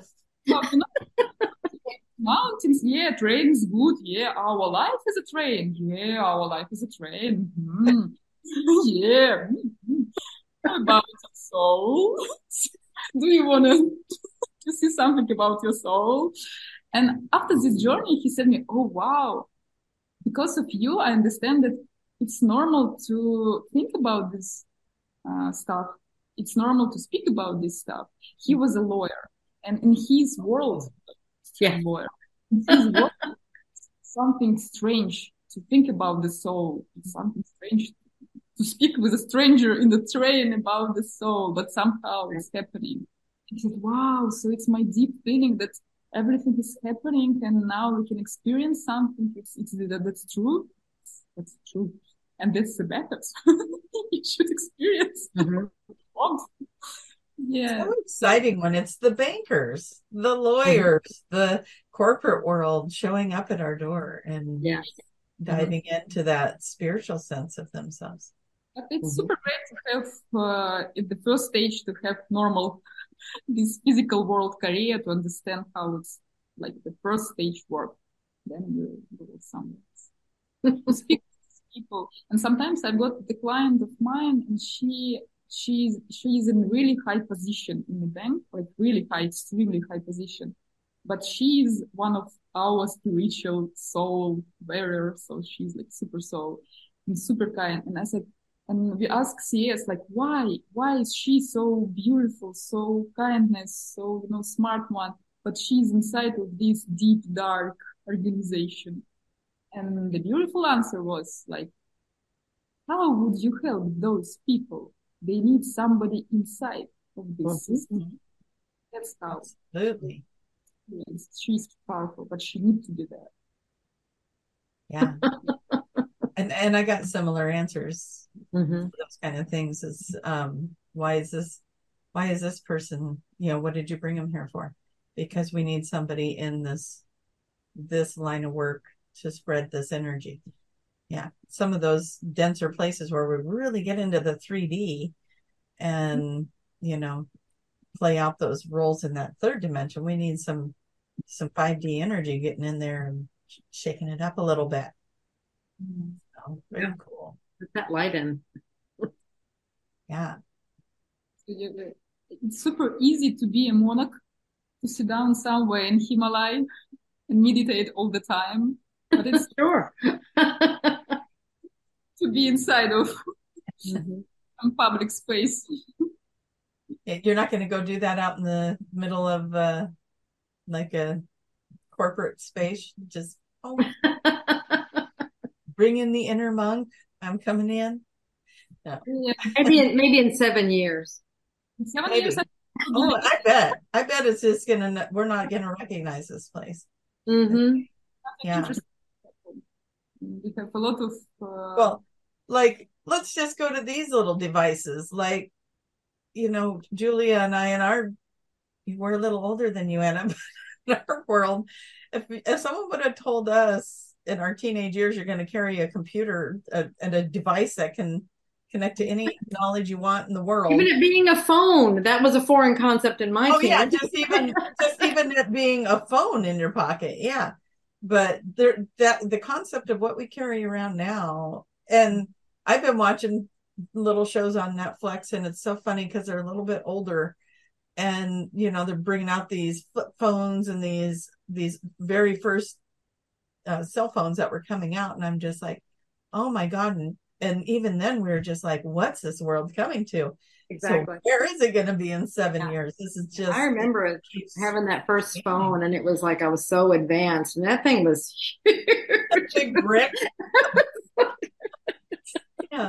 Mountains, yeah, train is good. Yeah, our life is a train. Yeah, our life is a train. Mm-hmm. Yeah. Mm-hmm. How about your soul? Do you want to, to see something about your soul? And after this journey, he said to me, oh, wow. Because of you, I understand that it's normal to think about this uh, stuff. It's normal to speak about this stuff. He was a lawyer, and in his world, yeah. lawyer, in his world, something strange to think about the soul. It's something strange to speak with a stranger in the train about the soul, but somehow it's happening. He said, wow, so it's my deep feeling that everything is happening and now we can experience something. It's, it's that, that's true. That's true. And that's the better. You should experience. Mm-hmm. Yeah. So exciting when it's the bankers, the lawyers, mm-hmm. the corporate world showing up at our door and yeah. diving mm-hmm. into that spiritual sense of themselves. But it's mm-hmm. super great to have, uh, in the first stage, to have normal, this physical world career to understand how it's like the first stage work. Then you go somewhere else. Speak to people. And sometimes I've got the client of mine and she, she's, she's in really high position in the bank, like really high, extremely high position. but she's one of our spiritual soul bearers. So she's like super soul and super kind. And I said, and we asked C S, like, why? Why is she so beautiful, so kindness, so, you know, smart one, but she's inside of this deep, dark organization? And the beautiful answer was like, how would you help those people? They need somebody inside of this Mm-hmm. system. That's how. Absolutely. Yes, she's powerful, but she needs to be there. Yeah. and and I got similar answers. Mm-hmm. Those kind of things is um why is this why is this person, you know, what did you bring them here for? Because we need somebody in this this line of work to spread this energy. Yeah. Some of those denser places where we really get into the three D and, you know, play out those roles in that third dimension, we need some some five D energy getting in there and sh- shaking it up a little bit. Mm-hmm. So, very Yeah. cool. Put that light in. Yeah. It's super easy to be a monarch, to sit down somewhere in Himalaya and meditate all the time, but it's Sure. to be inside of Mm-hmm. some public space. You're not going to go do that out in the middle of uh, like a corporate space. Just, oh, bring in the inner monk. I'm coming in. No. Yeah. Maybe in, maybe in seven years. In seven Maybe. years, I Oh, I bet. I bet it's just going to, we're not going to recognize this place. Mm-hmm. Yeah. interesting. We have a lot of uh, Well, like, let's just go to these little devices. Like, you know, Julia and I, in our, we're a little older than you, Anna, but in our world, if, if someone would have told us in our teenage years, you're going to carry a computer uh, and a device that can connect to any knowledge you want in the world. Even it being a phone, that was a foreign concept in my Oh team. yeah, just even just even it being a phone in your pocket. Yeah. But there that the concept of what we carry around now, and I've been watching little shows on Netflix, and it's so funny because they're a little bit older, and you know they're bringing out these flip phones and these these very first uh, cell phones that were coming out, and I'm just like, oh my god! And, and even then we were just like, what's this world coming to? Exactly. So where is it going to be in seven Yeah. years? This is just. I remember it, having that first phone, and it was like I was so advanced, and that thing was huge. Big brick. Yeah.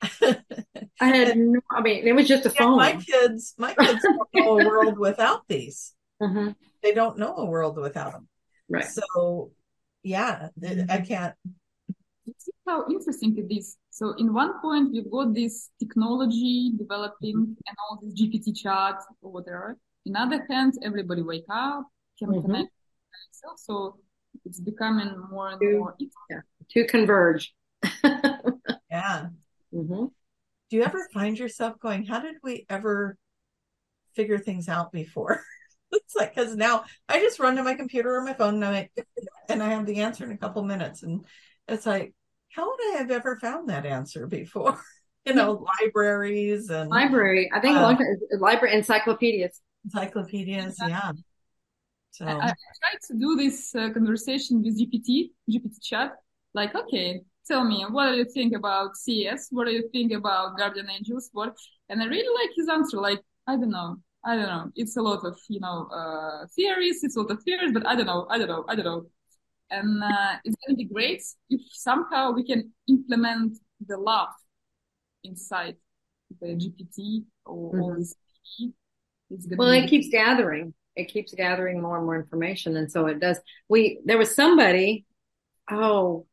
I had no, I mean, it was just a Yeah, phone. my kids, my kids don't know a world without these. Mm-hmm. They don't know a world without them. Right. So, yeah, I can't. See how interesting it is. So in one point, we've got this technology developing and all this G P T chat or whatever. In other hand, everybody wake up, can Mhm. connect themselves. So it's becoming more and To- more. Yeah. To converge. Yeah. Mm-hmm. Do you ever find yourself going, how did we ever figure things out before? It's like, because now I just run to my computer or my phone and I like, and I have the answer in a couple minutes. And it's like, how would I have ever found that answer before? You know, libraries and Library. I think Uh, a lot of library encyclopedias. encyclopedias. Yeah. So, I, I tried to do this uh, conversation with G P T, G P T chat. Like, okay, tell me, what do you think about C S? What do you think about Guardian Angels? What? And I really like his answer. Like, I don't know. I don't know. It's a lot of, you know, uh, theories. It's a lot of theories, but I don't know. I don't know. I don't know. And uh, it's going to be great if somehow we can implement the love inside the G P T or all Mhm. this. It's going Well, to it be keeps gathering. It keeps gathering more and more information. And so it does. We, there was somebody, oh,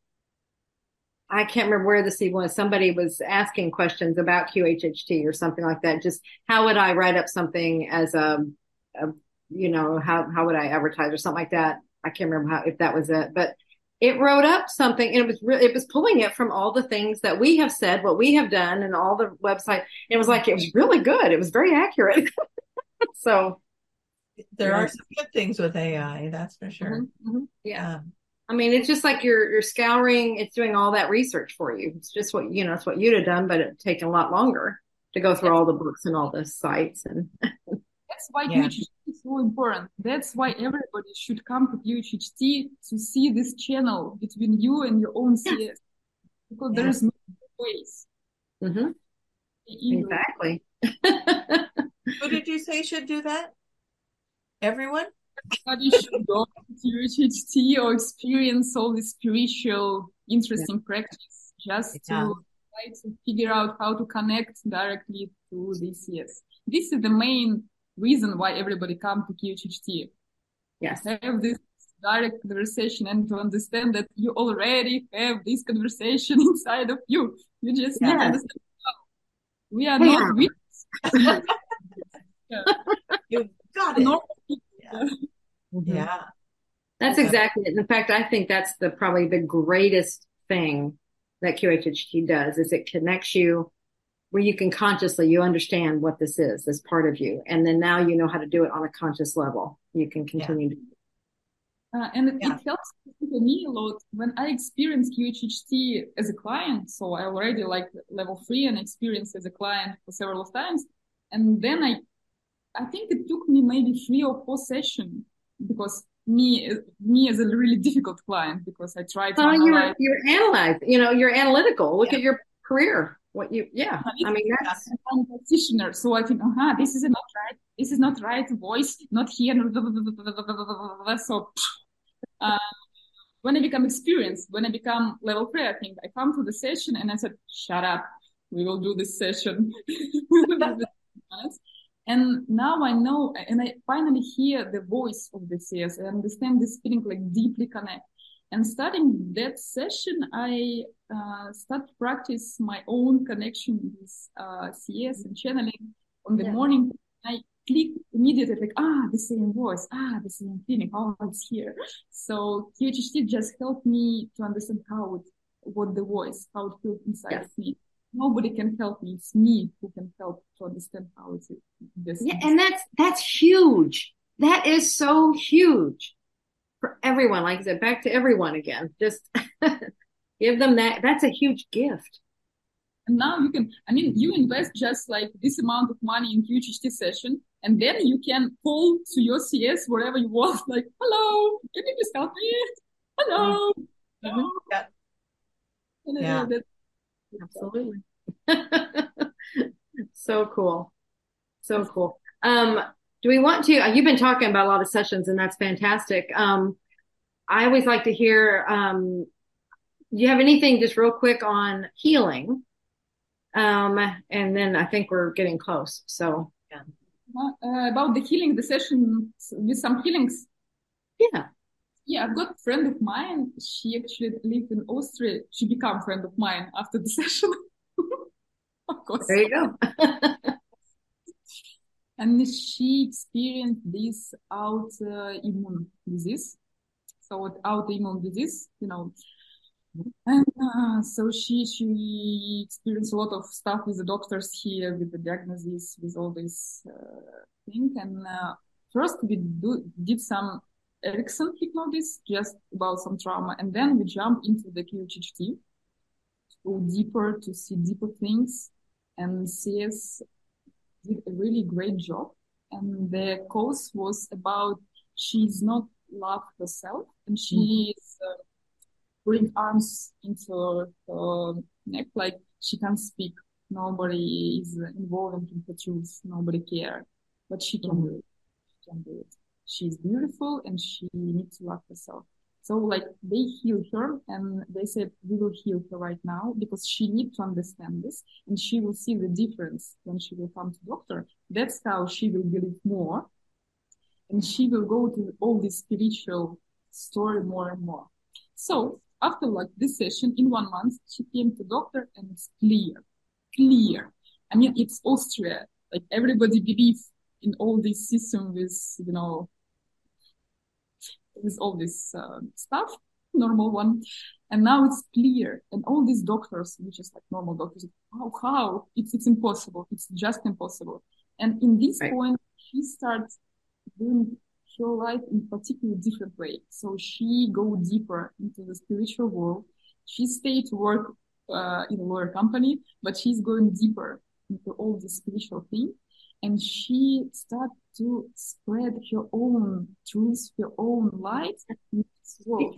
I can't remember where the scene was. Somebody was asking questions about Q H H T or something like that. Just how would I write up something as a, a you know, how, how would I advertise or something like that? I can't remember how, if that was it, but it wrote up something and it was really, it was pulling it from all the things that we have said, what we have done and all the website. It was like, it was really good. It was very accurate. So there yeah. are some good things with A I, that's for sure. Mhm, mhm. Yeah. Yeah. I mean, it's just like you're, you're scouring, it's doing all that research for you. It's just what, you know, it's what you'd have done, but it'd taken a lot longer to go through all the books and all the sites. And That's that's why Yeah. Q H H T is so important. That's why everybody should come to Q H H T to see this channel between you and your own C S. Because there Yeah. is no ways. Mm-hmm. Easily. Exactly. Who did you say should do that? Everyone? Everybody should go to Q H H T or experience all this spiritual, interesting yeah. practice just yeah. to try to figure out how to connect directly to the C S. This is the main reason why everybody come to Q H H T. Yes. Have this direct conversation and to understand that you already have this conversation inside of you. You just yes. need to understand how. We are yeah. not witnesses. yeah. You got it. Normal people. Yeah. Mm-hmm. yeah. That's exactly it. In fact, I think that's the probably the greatest thing that Q H H T does is it connects you where you can consciously, you understand what this is, this part of you. And then now you know how to do it on a conscious level. You can continue yeah. to Uh, and it, yeah. it helps me a lot when I experience Q H H T as a client. So I already like level three and experienced as a client for several times. And then I, I think it took me maybe three or four sessions because me, me as a really difficult client because I tried to oh, analyze. You're, you're analyzed, you know, you're analytical. Look yeah. at your career. What you, yeah. I mean, that's. I'm a practitioner. So I think, uh-huh, this is not right. This is not right voice, not here. So, uh, when I become experienced, when I become level three, I think I come to the session and I said, shut up. We will do this session. And now I know, and I finally hear the voice of the C S. I understand this feeling like deeply connect. And starting that session, I uh, start to practice my own connection with uh, C S and channeling on the yeah. morning. I click immediately like, ah, the same voice, ah, the same feeling, oh, it's here. So Q H H T just helped me to understand how it, what the voice, how it feels inside yes. of me. Nobody can help me. It's me who can help to understand how it's this. Yeah, and that's that's huge. That is so huge for everyone. Like I said, back to everyone again. Just give them that. That's a huge gift. And now you can, I mean, you invest just like this amount of money in Q H H T session, and then you can call to your C S wherever you want, like, hello, can you please help me? Hello. Mm-hmm. Hello. Yeah. yeah. That, Absolutely. So cool. So cool. Um, do we want to, uh, you've been talking about a lot of sessions and that's fantastic. Um, I always like to hear, um, do you have anything just real quick on healing? Um, and then I think we're getting close. So yeah. Uh, about the healing, the session with some healings. Yeah. Yeah, I've got a friend of mine. She actually lived in Austria. She became a friend of mine after the session. Of course. There you go. And she experienced this autoimmune disease. So autoimmune disease, you know. And uh, so she she experienced a lot of stuff with the doctors here, with the diagnosis, with all this uh, thing. And uh, first we do, did some Erickson hypnosis, just about some trauma, and then we jump into the Q H H T to go deeper, to see deeper things. And C S did a really great job. And the course was about she's not loved herself, and she is uh, putting arms into her neck, like she can't speak. Nobody is involved in her truth. Nobody cares, but she can mm-hmm. do it. She can do it. She's beautiful and she needs to love herself. So like they heal her and they said, we will heal her right now because she needs to understand this and she will see the difference when she will come to doctor. That's how she will believe more. And she will go to all this spiritual story more and more. So after like this session in one month, she came to doctor and it's clear, clear. I mean, it's Austria. Like everybody believes in all this system with, you know, with all this uh, stuff, normal one. And now it's clear. And all these doctors, which is like normal doctors, how, how? It's, it's impossible. It's just impossible. And in this right. point, she starts doing her life in a particularly different way. So she go deeper into the spiritual world. She stayed to work uh, in a lawyer company, but she's going deeper into all the spiritual thing. and she started to spread her own truth, her own light in this world.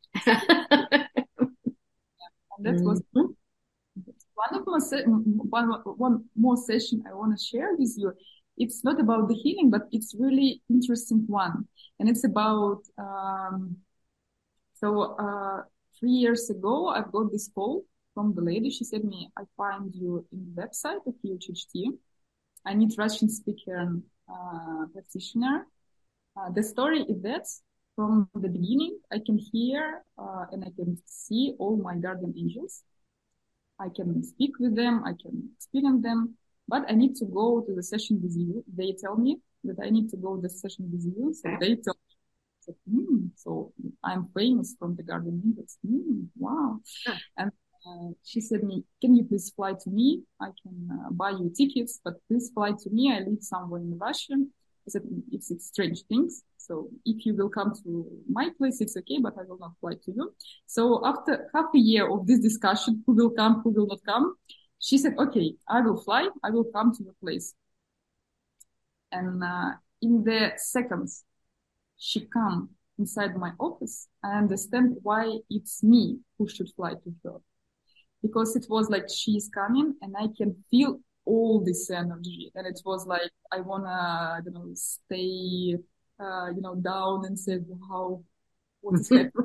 And that was mm-hmm. one of my se- one, one more session I want to share with you. It's not about the healing, but it's really interesting one, and it's about um, so uh, three years ago I got this call from the lady. She said me, I find you in the website of U H H T. I need Russian speaker uh, practitioner. Uh, the story is that from the beginning I can hear uh, and I can see all my guardian angels. I can speak with them, I can experience them, but I need to go to the session with you. They tell me that I need to go to the session with you. So they tell me, hmm, so I'm famous from the Guardian Angels. Hmm, wow. Yeah. And uh, she said me, can you please fly to me? I can uh, buy you tickets, but please fly to me. I live somewhere in Russia. I said, it's, it's strange things. So if you will come to my place, it's okay, but I will not fly to you. So after half a year of this discussion, who will come, who will not come, she said, okay, I will fly. I will come to your place. And uh, in the seconds she come inside my office, I understand why it's me who should fly to her. Because it was like she is coming and I can feel all this energy. And it was like, I want to, I don't know, stay, uh, you know, down and say, wow, what is happening?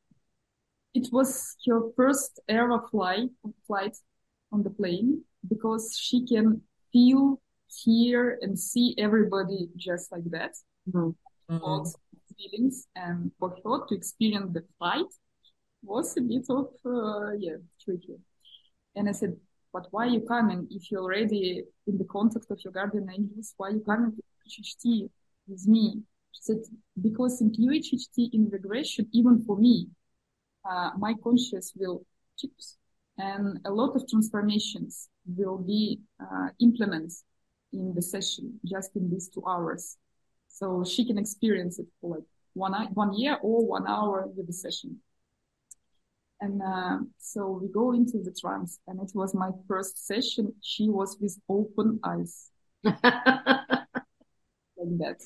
It was her first ever flight, flight on the plane because she can feel, hear and see everybody just like that. Mm-hmm. All feelings, and for her to experience the flight was a bit of, uh, yeah, tricky. And I said, but why are you coming if you're already in the contact of your guardian angels? Why are you coming to U H H T with me? She said, because in U H H T in regression, even for me, uh, my conscious will chips and a lot of transformations will be uh, implemented in the session just in these two hours. So she can experience it for like one, one year or one hour with the session. And uh, so we go into the trance, and it was my first session. She was with open eyes, like that.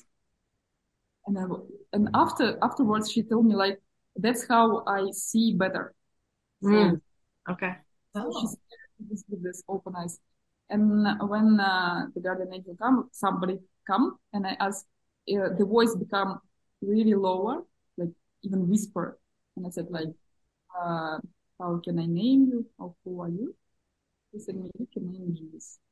And I, and after afterwards, she told me like, "That's how I see better." So, mm. Okay. So she said with this open eyes. And when uh, the guardian angel come, somebody come, and I asked, uh, the voice become really lower, like even whisper, and I said like. Uh, how can I name you? Or who are you? He said, you can name Jesus.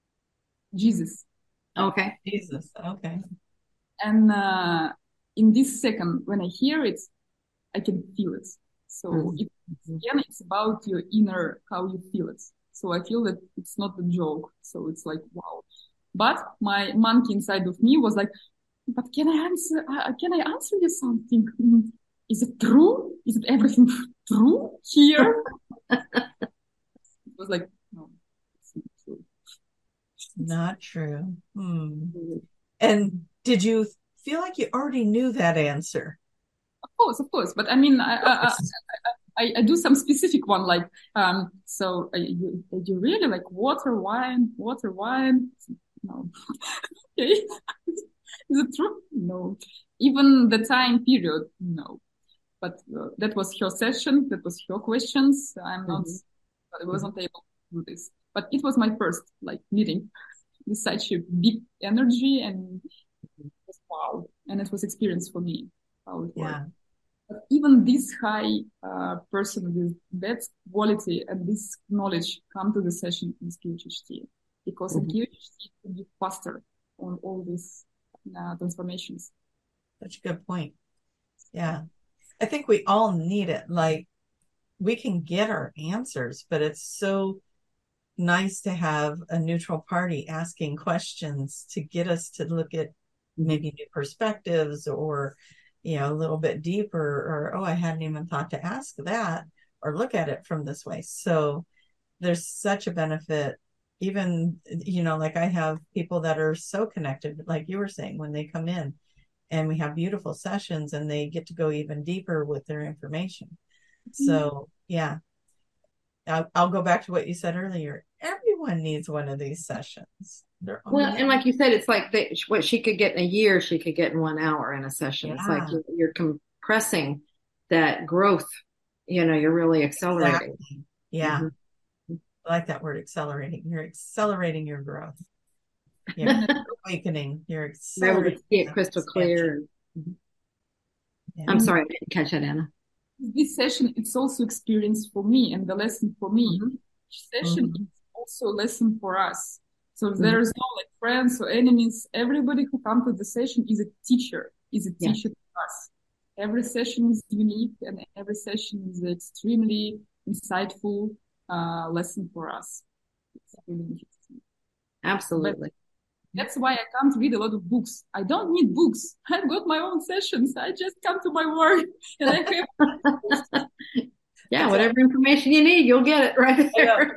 Jesus. Okay. Jesus. Okay. And uh, in this second, when I hear it, I can feel it. So mm-hmm. it, again, it's about your inner, how you feel it. So I feel that it's not a joke. So it's like, wow. But my monkey inside of me was like, but can I answer, uh, can I answer you something? Is it true? Is it everything true here? It was like, no, it's not true. Not true. Hmm. And did you feel like you already knew that answer? Of course, of course. But I mean, I, I, I, I do some specific one, like, um, so uh, you, you really like water, wine, water, wine? No. Okay. Is it true? No. Even the time period? No. But uh, that was her session. That was her questions. I'm not, mm-hmm. I wasn't mm-hmm. able to do this. But it was my first like meeting with such a big energy, and it was wow. And it was experience for me. How it yeah. worked. But even this high uh, person with that quality and this knowledge come to the session in Q H H T, because mm-hmm. in Q H H T it can be faster on all these uh, transformations. Such a good point. Yeah. I think we all need it. Like, we can get our answers, but it's so nice to have a neutral party asking questions to get us to look at maybe new perspectives, or, you know, a little bit deeper, or, oh, I hadn't even thought to ask that or look at it from this way. So there's such a benefit. Even, you know, like I have people that are so connected, like you were saying, when they come in. And we have beautiful sessions, and they get to go even deeper with their information. Mm-hmm. So, yeah. I'll, I'll go back to what you said earlier. Everyone needs one of these sessions. They're Well, and amazing. like you said, it's like they, what she could get in a year, she could get in one hour in a session. It's like Yeah, you're, you're compressing that growth. You know, you're really accelerating. exactly. Yeah. Mm-hmm. I like that word, accelerating. You're accelerating your growth. You're awakening. You're You're able to accelerating see it that crystal expansion. clear. Yeah. I'm sorry, I didn't catch that, Anna. This session, it's also experience for me and the lesson for me. Mm-hmm. Each session Mhm. is also a lesson for us. So Mm-hmm. there is no like friends or enemies. Everybody who comes to the session is a teacher, is a Yeah. teacher to us. Every session is unique and every session is an extremely insightful uh, lesson for us. It's really interesting. Absolutely. But that's why I can't read a lot of books. I don't need books. I've got my own sessions. I just come to my work and I have. Yeah, whatever information you need, you'll get it right there.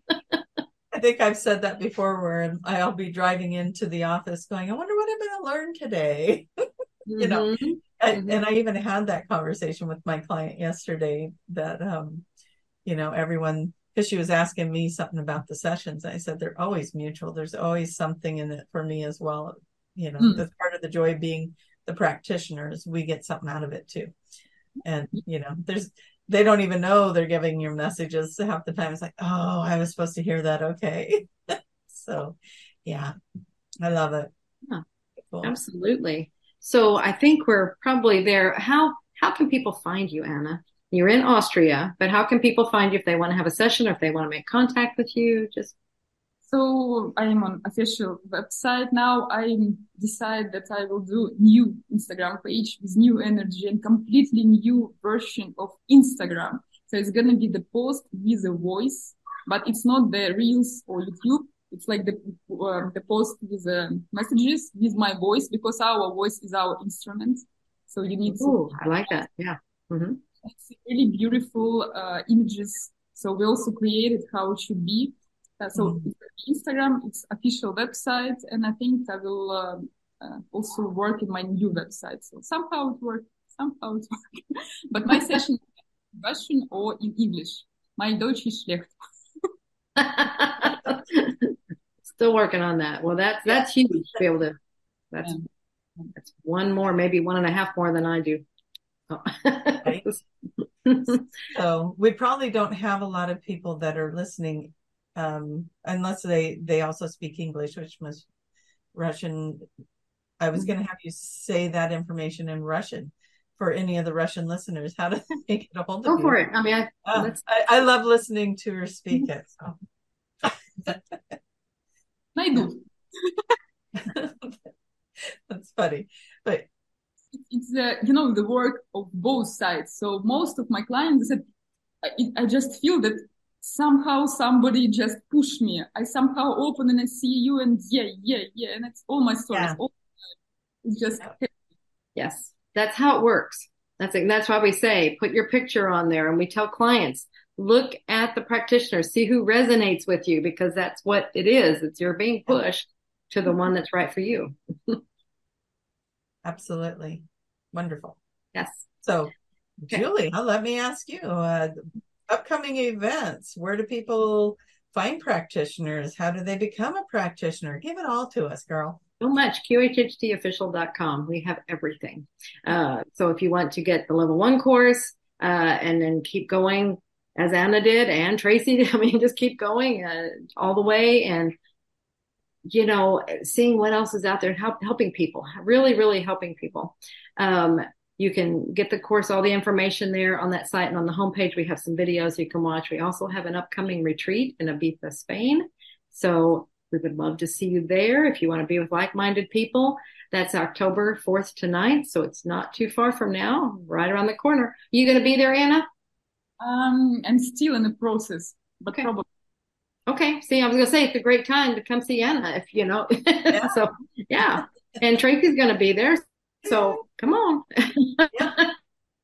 I think I've said that before where I'll be driving into the office going, I wonder what I'm going to learn today. You know, Mm-hmm. I, Mm-hmm. and I even had that conversation with my client yesterday that, um, you know, everyone, because she was asking me something about the sessions. I said, they're always mutual. There's always something in it for me as well. You know, Mm. that's part of the joy of being the practitioners. We get something out of it too. And, you know, there's, they don't even know they're giving you messages half the time. It's like, oh, I was supposed to hear that. Okay. So, yeah, I love it. Yeah, Cool. absolutely. So I think we're probably there. How how can people find you, Anna? You're in Austria, but how can people find you if they want to have a session or if they want to make contact with you? Just So I am on official website now. I decide that I will do new Instagram page with new energy and completely new version of Instagram. So it's gonna be the post with a voice, but it's not the Reels or YouTube. It's like the uh, the post with the messages with my voice because our voice is our instrument. So you need to. oh, I like that. Yeah. Mm-hmm. It's really beautiful uh, images. So we also created how it should be. Uh, so Mhm. Instagram, it's official website, and I think I will uh, uh, also work in my new website. So somehow it worked, somehow it worked. But my session is in Russian or in English. My Deutsch is schlecht. Still working on that. Well, that's that's huge to be able to. That's Yeah. that's one more, maybe one and a half more than I do. Oh. Right. So we probably don't have a lot of people that are listening, um, unless they, they also speak English, which was Russian. I was going to have you say that information in Russian for any of the Russian listeners. How to get a hold of Go you? for it. I mean, I, Uh, let's. I, I love listening to her speak it. So. I do. That's funny, but It's the, you know, the work of both sides. So most of my clients said, I, I just feel that somehow somebody just pushed me. I somehow open and I see you and yeah, yeah, yeah. And it's all my stories. yeah. All, it's just, Yes, that's how it works. That's it. That's why we say put your picture on there, and we tell clients look at the practitioner, see who resonates with you, because that's what it is. It's you're being pushed to the one that's right for you. Absolutely. Wonderful. Yes. So, Okay. Julie, uh, let me ask you, uh, upcoming events, where do people find practitioners? How do they become a practitioner? Give it all to us, girl. So much. Q H H T official dot com. We have everything. Uh, so if you want to get the level one course, uh, and then keep going as Anna did and Tracy did, I mean, just keep going, uh, all the way and, you know, seeing what else is out there, help, helping people, really, really helping people. Um, you can get the course, all the information there on that site, and on the homepage, we have some videos you can watch. We also have an upcoming retreat in Ibiza, Spain. So we would love to see you there if you want to be with like-minded people. That's October fourth to ninth. So it's not too far from now, right around the corner. You going to be there, Anna? um, I'm still in the process, but Okay. probably. Okay. See, I was going to say it's a great time to come see Anna if you know. Yeah. So yeah. And Tracy's going to be there. So come on. Yeah.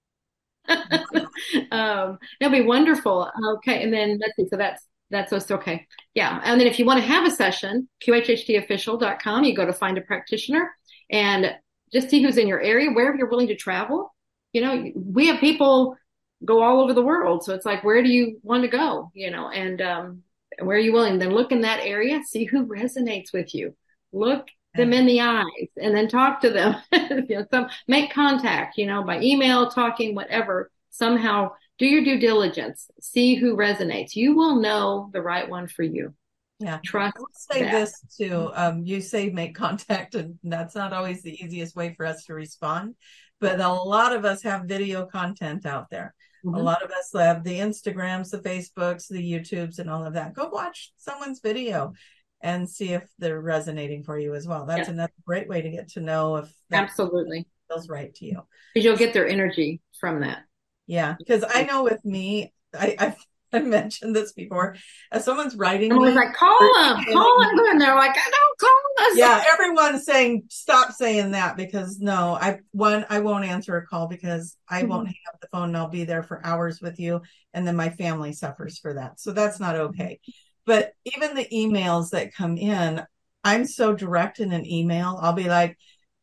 um, it'll be wonderful. Okay. And then let's see. So that's, that's us. Okay. Yeah. And then if you want to have a session, Q H H T official dot com, you go to find a practitioner and just see who's in your area, wherever you're willing to travel. You know, we have people go all over the world. So it's like, where do you want to go? You know, and um, where are you willing? Then look in that area, see who resonates with you. Look them in the eyes and then talk to them. You know, some make contact, you know, by email, talking, whatever. Somehow do your due diligence. See who resonates. You will know the right one for you. Yeah. Trust. I will say that. this too. Um, you say make contact, and that's not always the easiest way for us to respond. But a lot of us have video content out there. Mm-hmm. A lot of us have the Instagrams, the Facebooks, the YouTubes, and all of that. Go watch someone's video and see if they're resonating for you as well. That's yeah. another great way to get to know if that absolutely feels right to you. Because you'll get their energy from that. Yeah, because I know with me, I, I've I mentioned this before. As someone's writing, I was like, call them, call them. And they're like, I don't call us. Yeah, everyone's saying, stop saying that, because no, I one, I won't answer a call because I mm-hmm. won't hang up the phone and I'll be there for hours with you, and then my family suffers for that. So that's not okay. But even the emails that come in, I'm so direct in an email. I'll be like,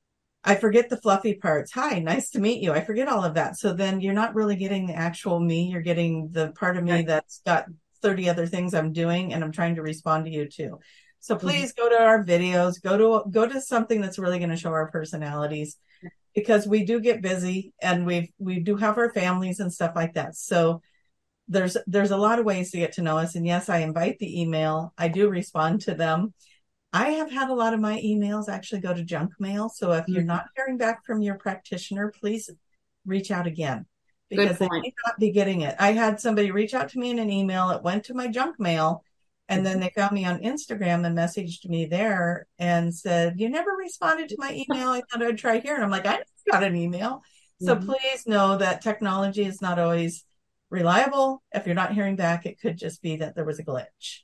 I forget the fluffy parts. Hi, nice to meet you. I forget all of that. So then you're not really getting the actual me. You're getting the part of me right. that's got thirty other things I'm doing, and I'm trying to respond to you too. So please mm-hmm. go to our videos, go to, go to something that's really going to show our personalities, because we do get busy and we we do have our families and stuff like that. So there's, there's a lot of ways to get to know us. And yes, I invite the email. I do respond to them. I have had a lot of my emails actually go to junk mail. So if mm-hmm. you're not hearing back from your practitioner, please reach out again, because they may not be getting it. I had somebody reach out to me in an email. It went to my junk mail, and mm-hmm. then they found me on Instagram and messaged me there and said, you never responded to my email. I thought I'd try here. And I'm like, I just got an email. Mm-hmm. So please know that technology is not always reliable. If you're not hearing back, it could just be that there was a glitch.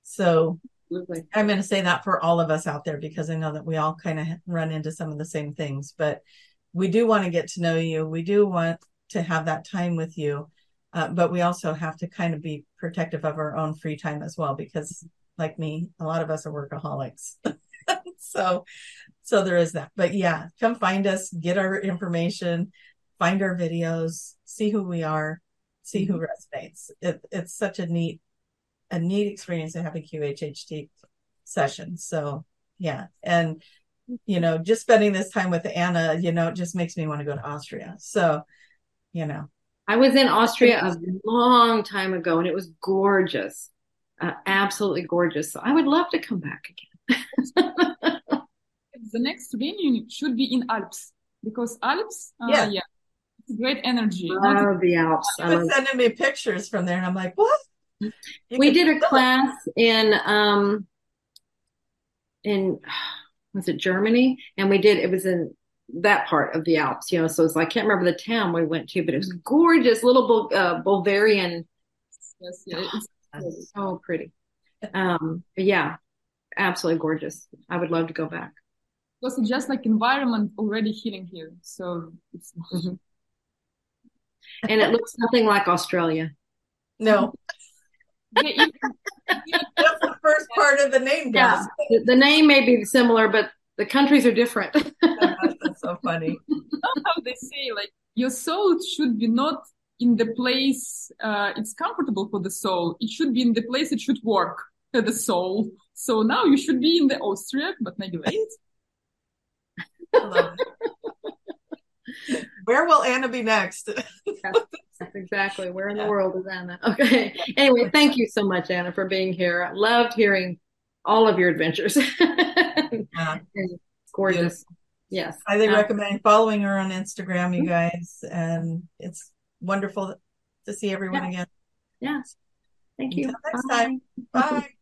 So I'm going to say that for all of us out there, because I know that we all kind of run into some of the same things, but we do want to get to know you. We do want to have that time with you. Uh, but we also have to kind of be protective of our own free time as well, because like me, a lot of us are workaholics. so, so there is that, but yeah, come find us, get our information, find our videos, see who we are, see mm-hmm. who resonates. It, it's such a neat a neat experience to have a Q H H T session. So yeah. And, you know, just spending this time with Anna, you know, it just makes me want to go to Austria. So, you know, I was in Austria a long time ago, and it was gorgeous. Uh, absolutely gorgeous. So I would love to come back again. The next reunion should be in Alps, because Alps, uh, yeah. yeah, it's great energy. Oh, the Alps. She was sending me pictures from there, and I'm like, what? You we did a class in um in was it Germany, and we did it was in that part of the Alps, you know, so it's like I can't remember the town we went to, but it was gorgeous, little uh, Bavarian. Yes, yeah, it's, it's so pretty. Um, but yeah, absolutely gorgeous. I would love to go back. Because it's just like environment already healing here, so it's mm-hmm. and it looks nothing like Australia. No. Yeah, that's the first part of the name. Yeah, the, the name may be similar, but the countries are different. That's so funny. How they say, like, your soul should be not in the place uh, it's comfortable for the soul. It should be in the place it should work for the soul. So now you should be in the Austria, but maybe late. Where will Anna be next? Yes, that's exactly. Where in the world is Anna? Okay. Anyway, thank you so much, Anna, for being here. I loved hearing all of your adventures. Yeah. It's gorgeous. Yes. I highly um, recommend following her on Instagram, you guys. And it's wonderful to see everyone yeah. again. Yeah. Thank you. Until next Bye. time. Bye.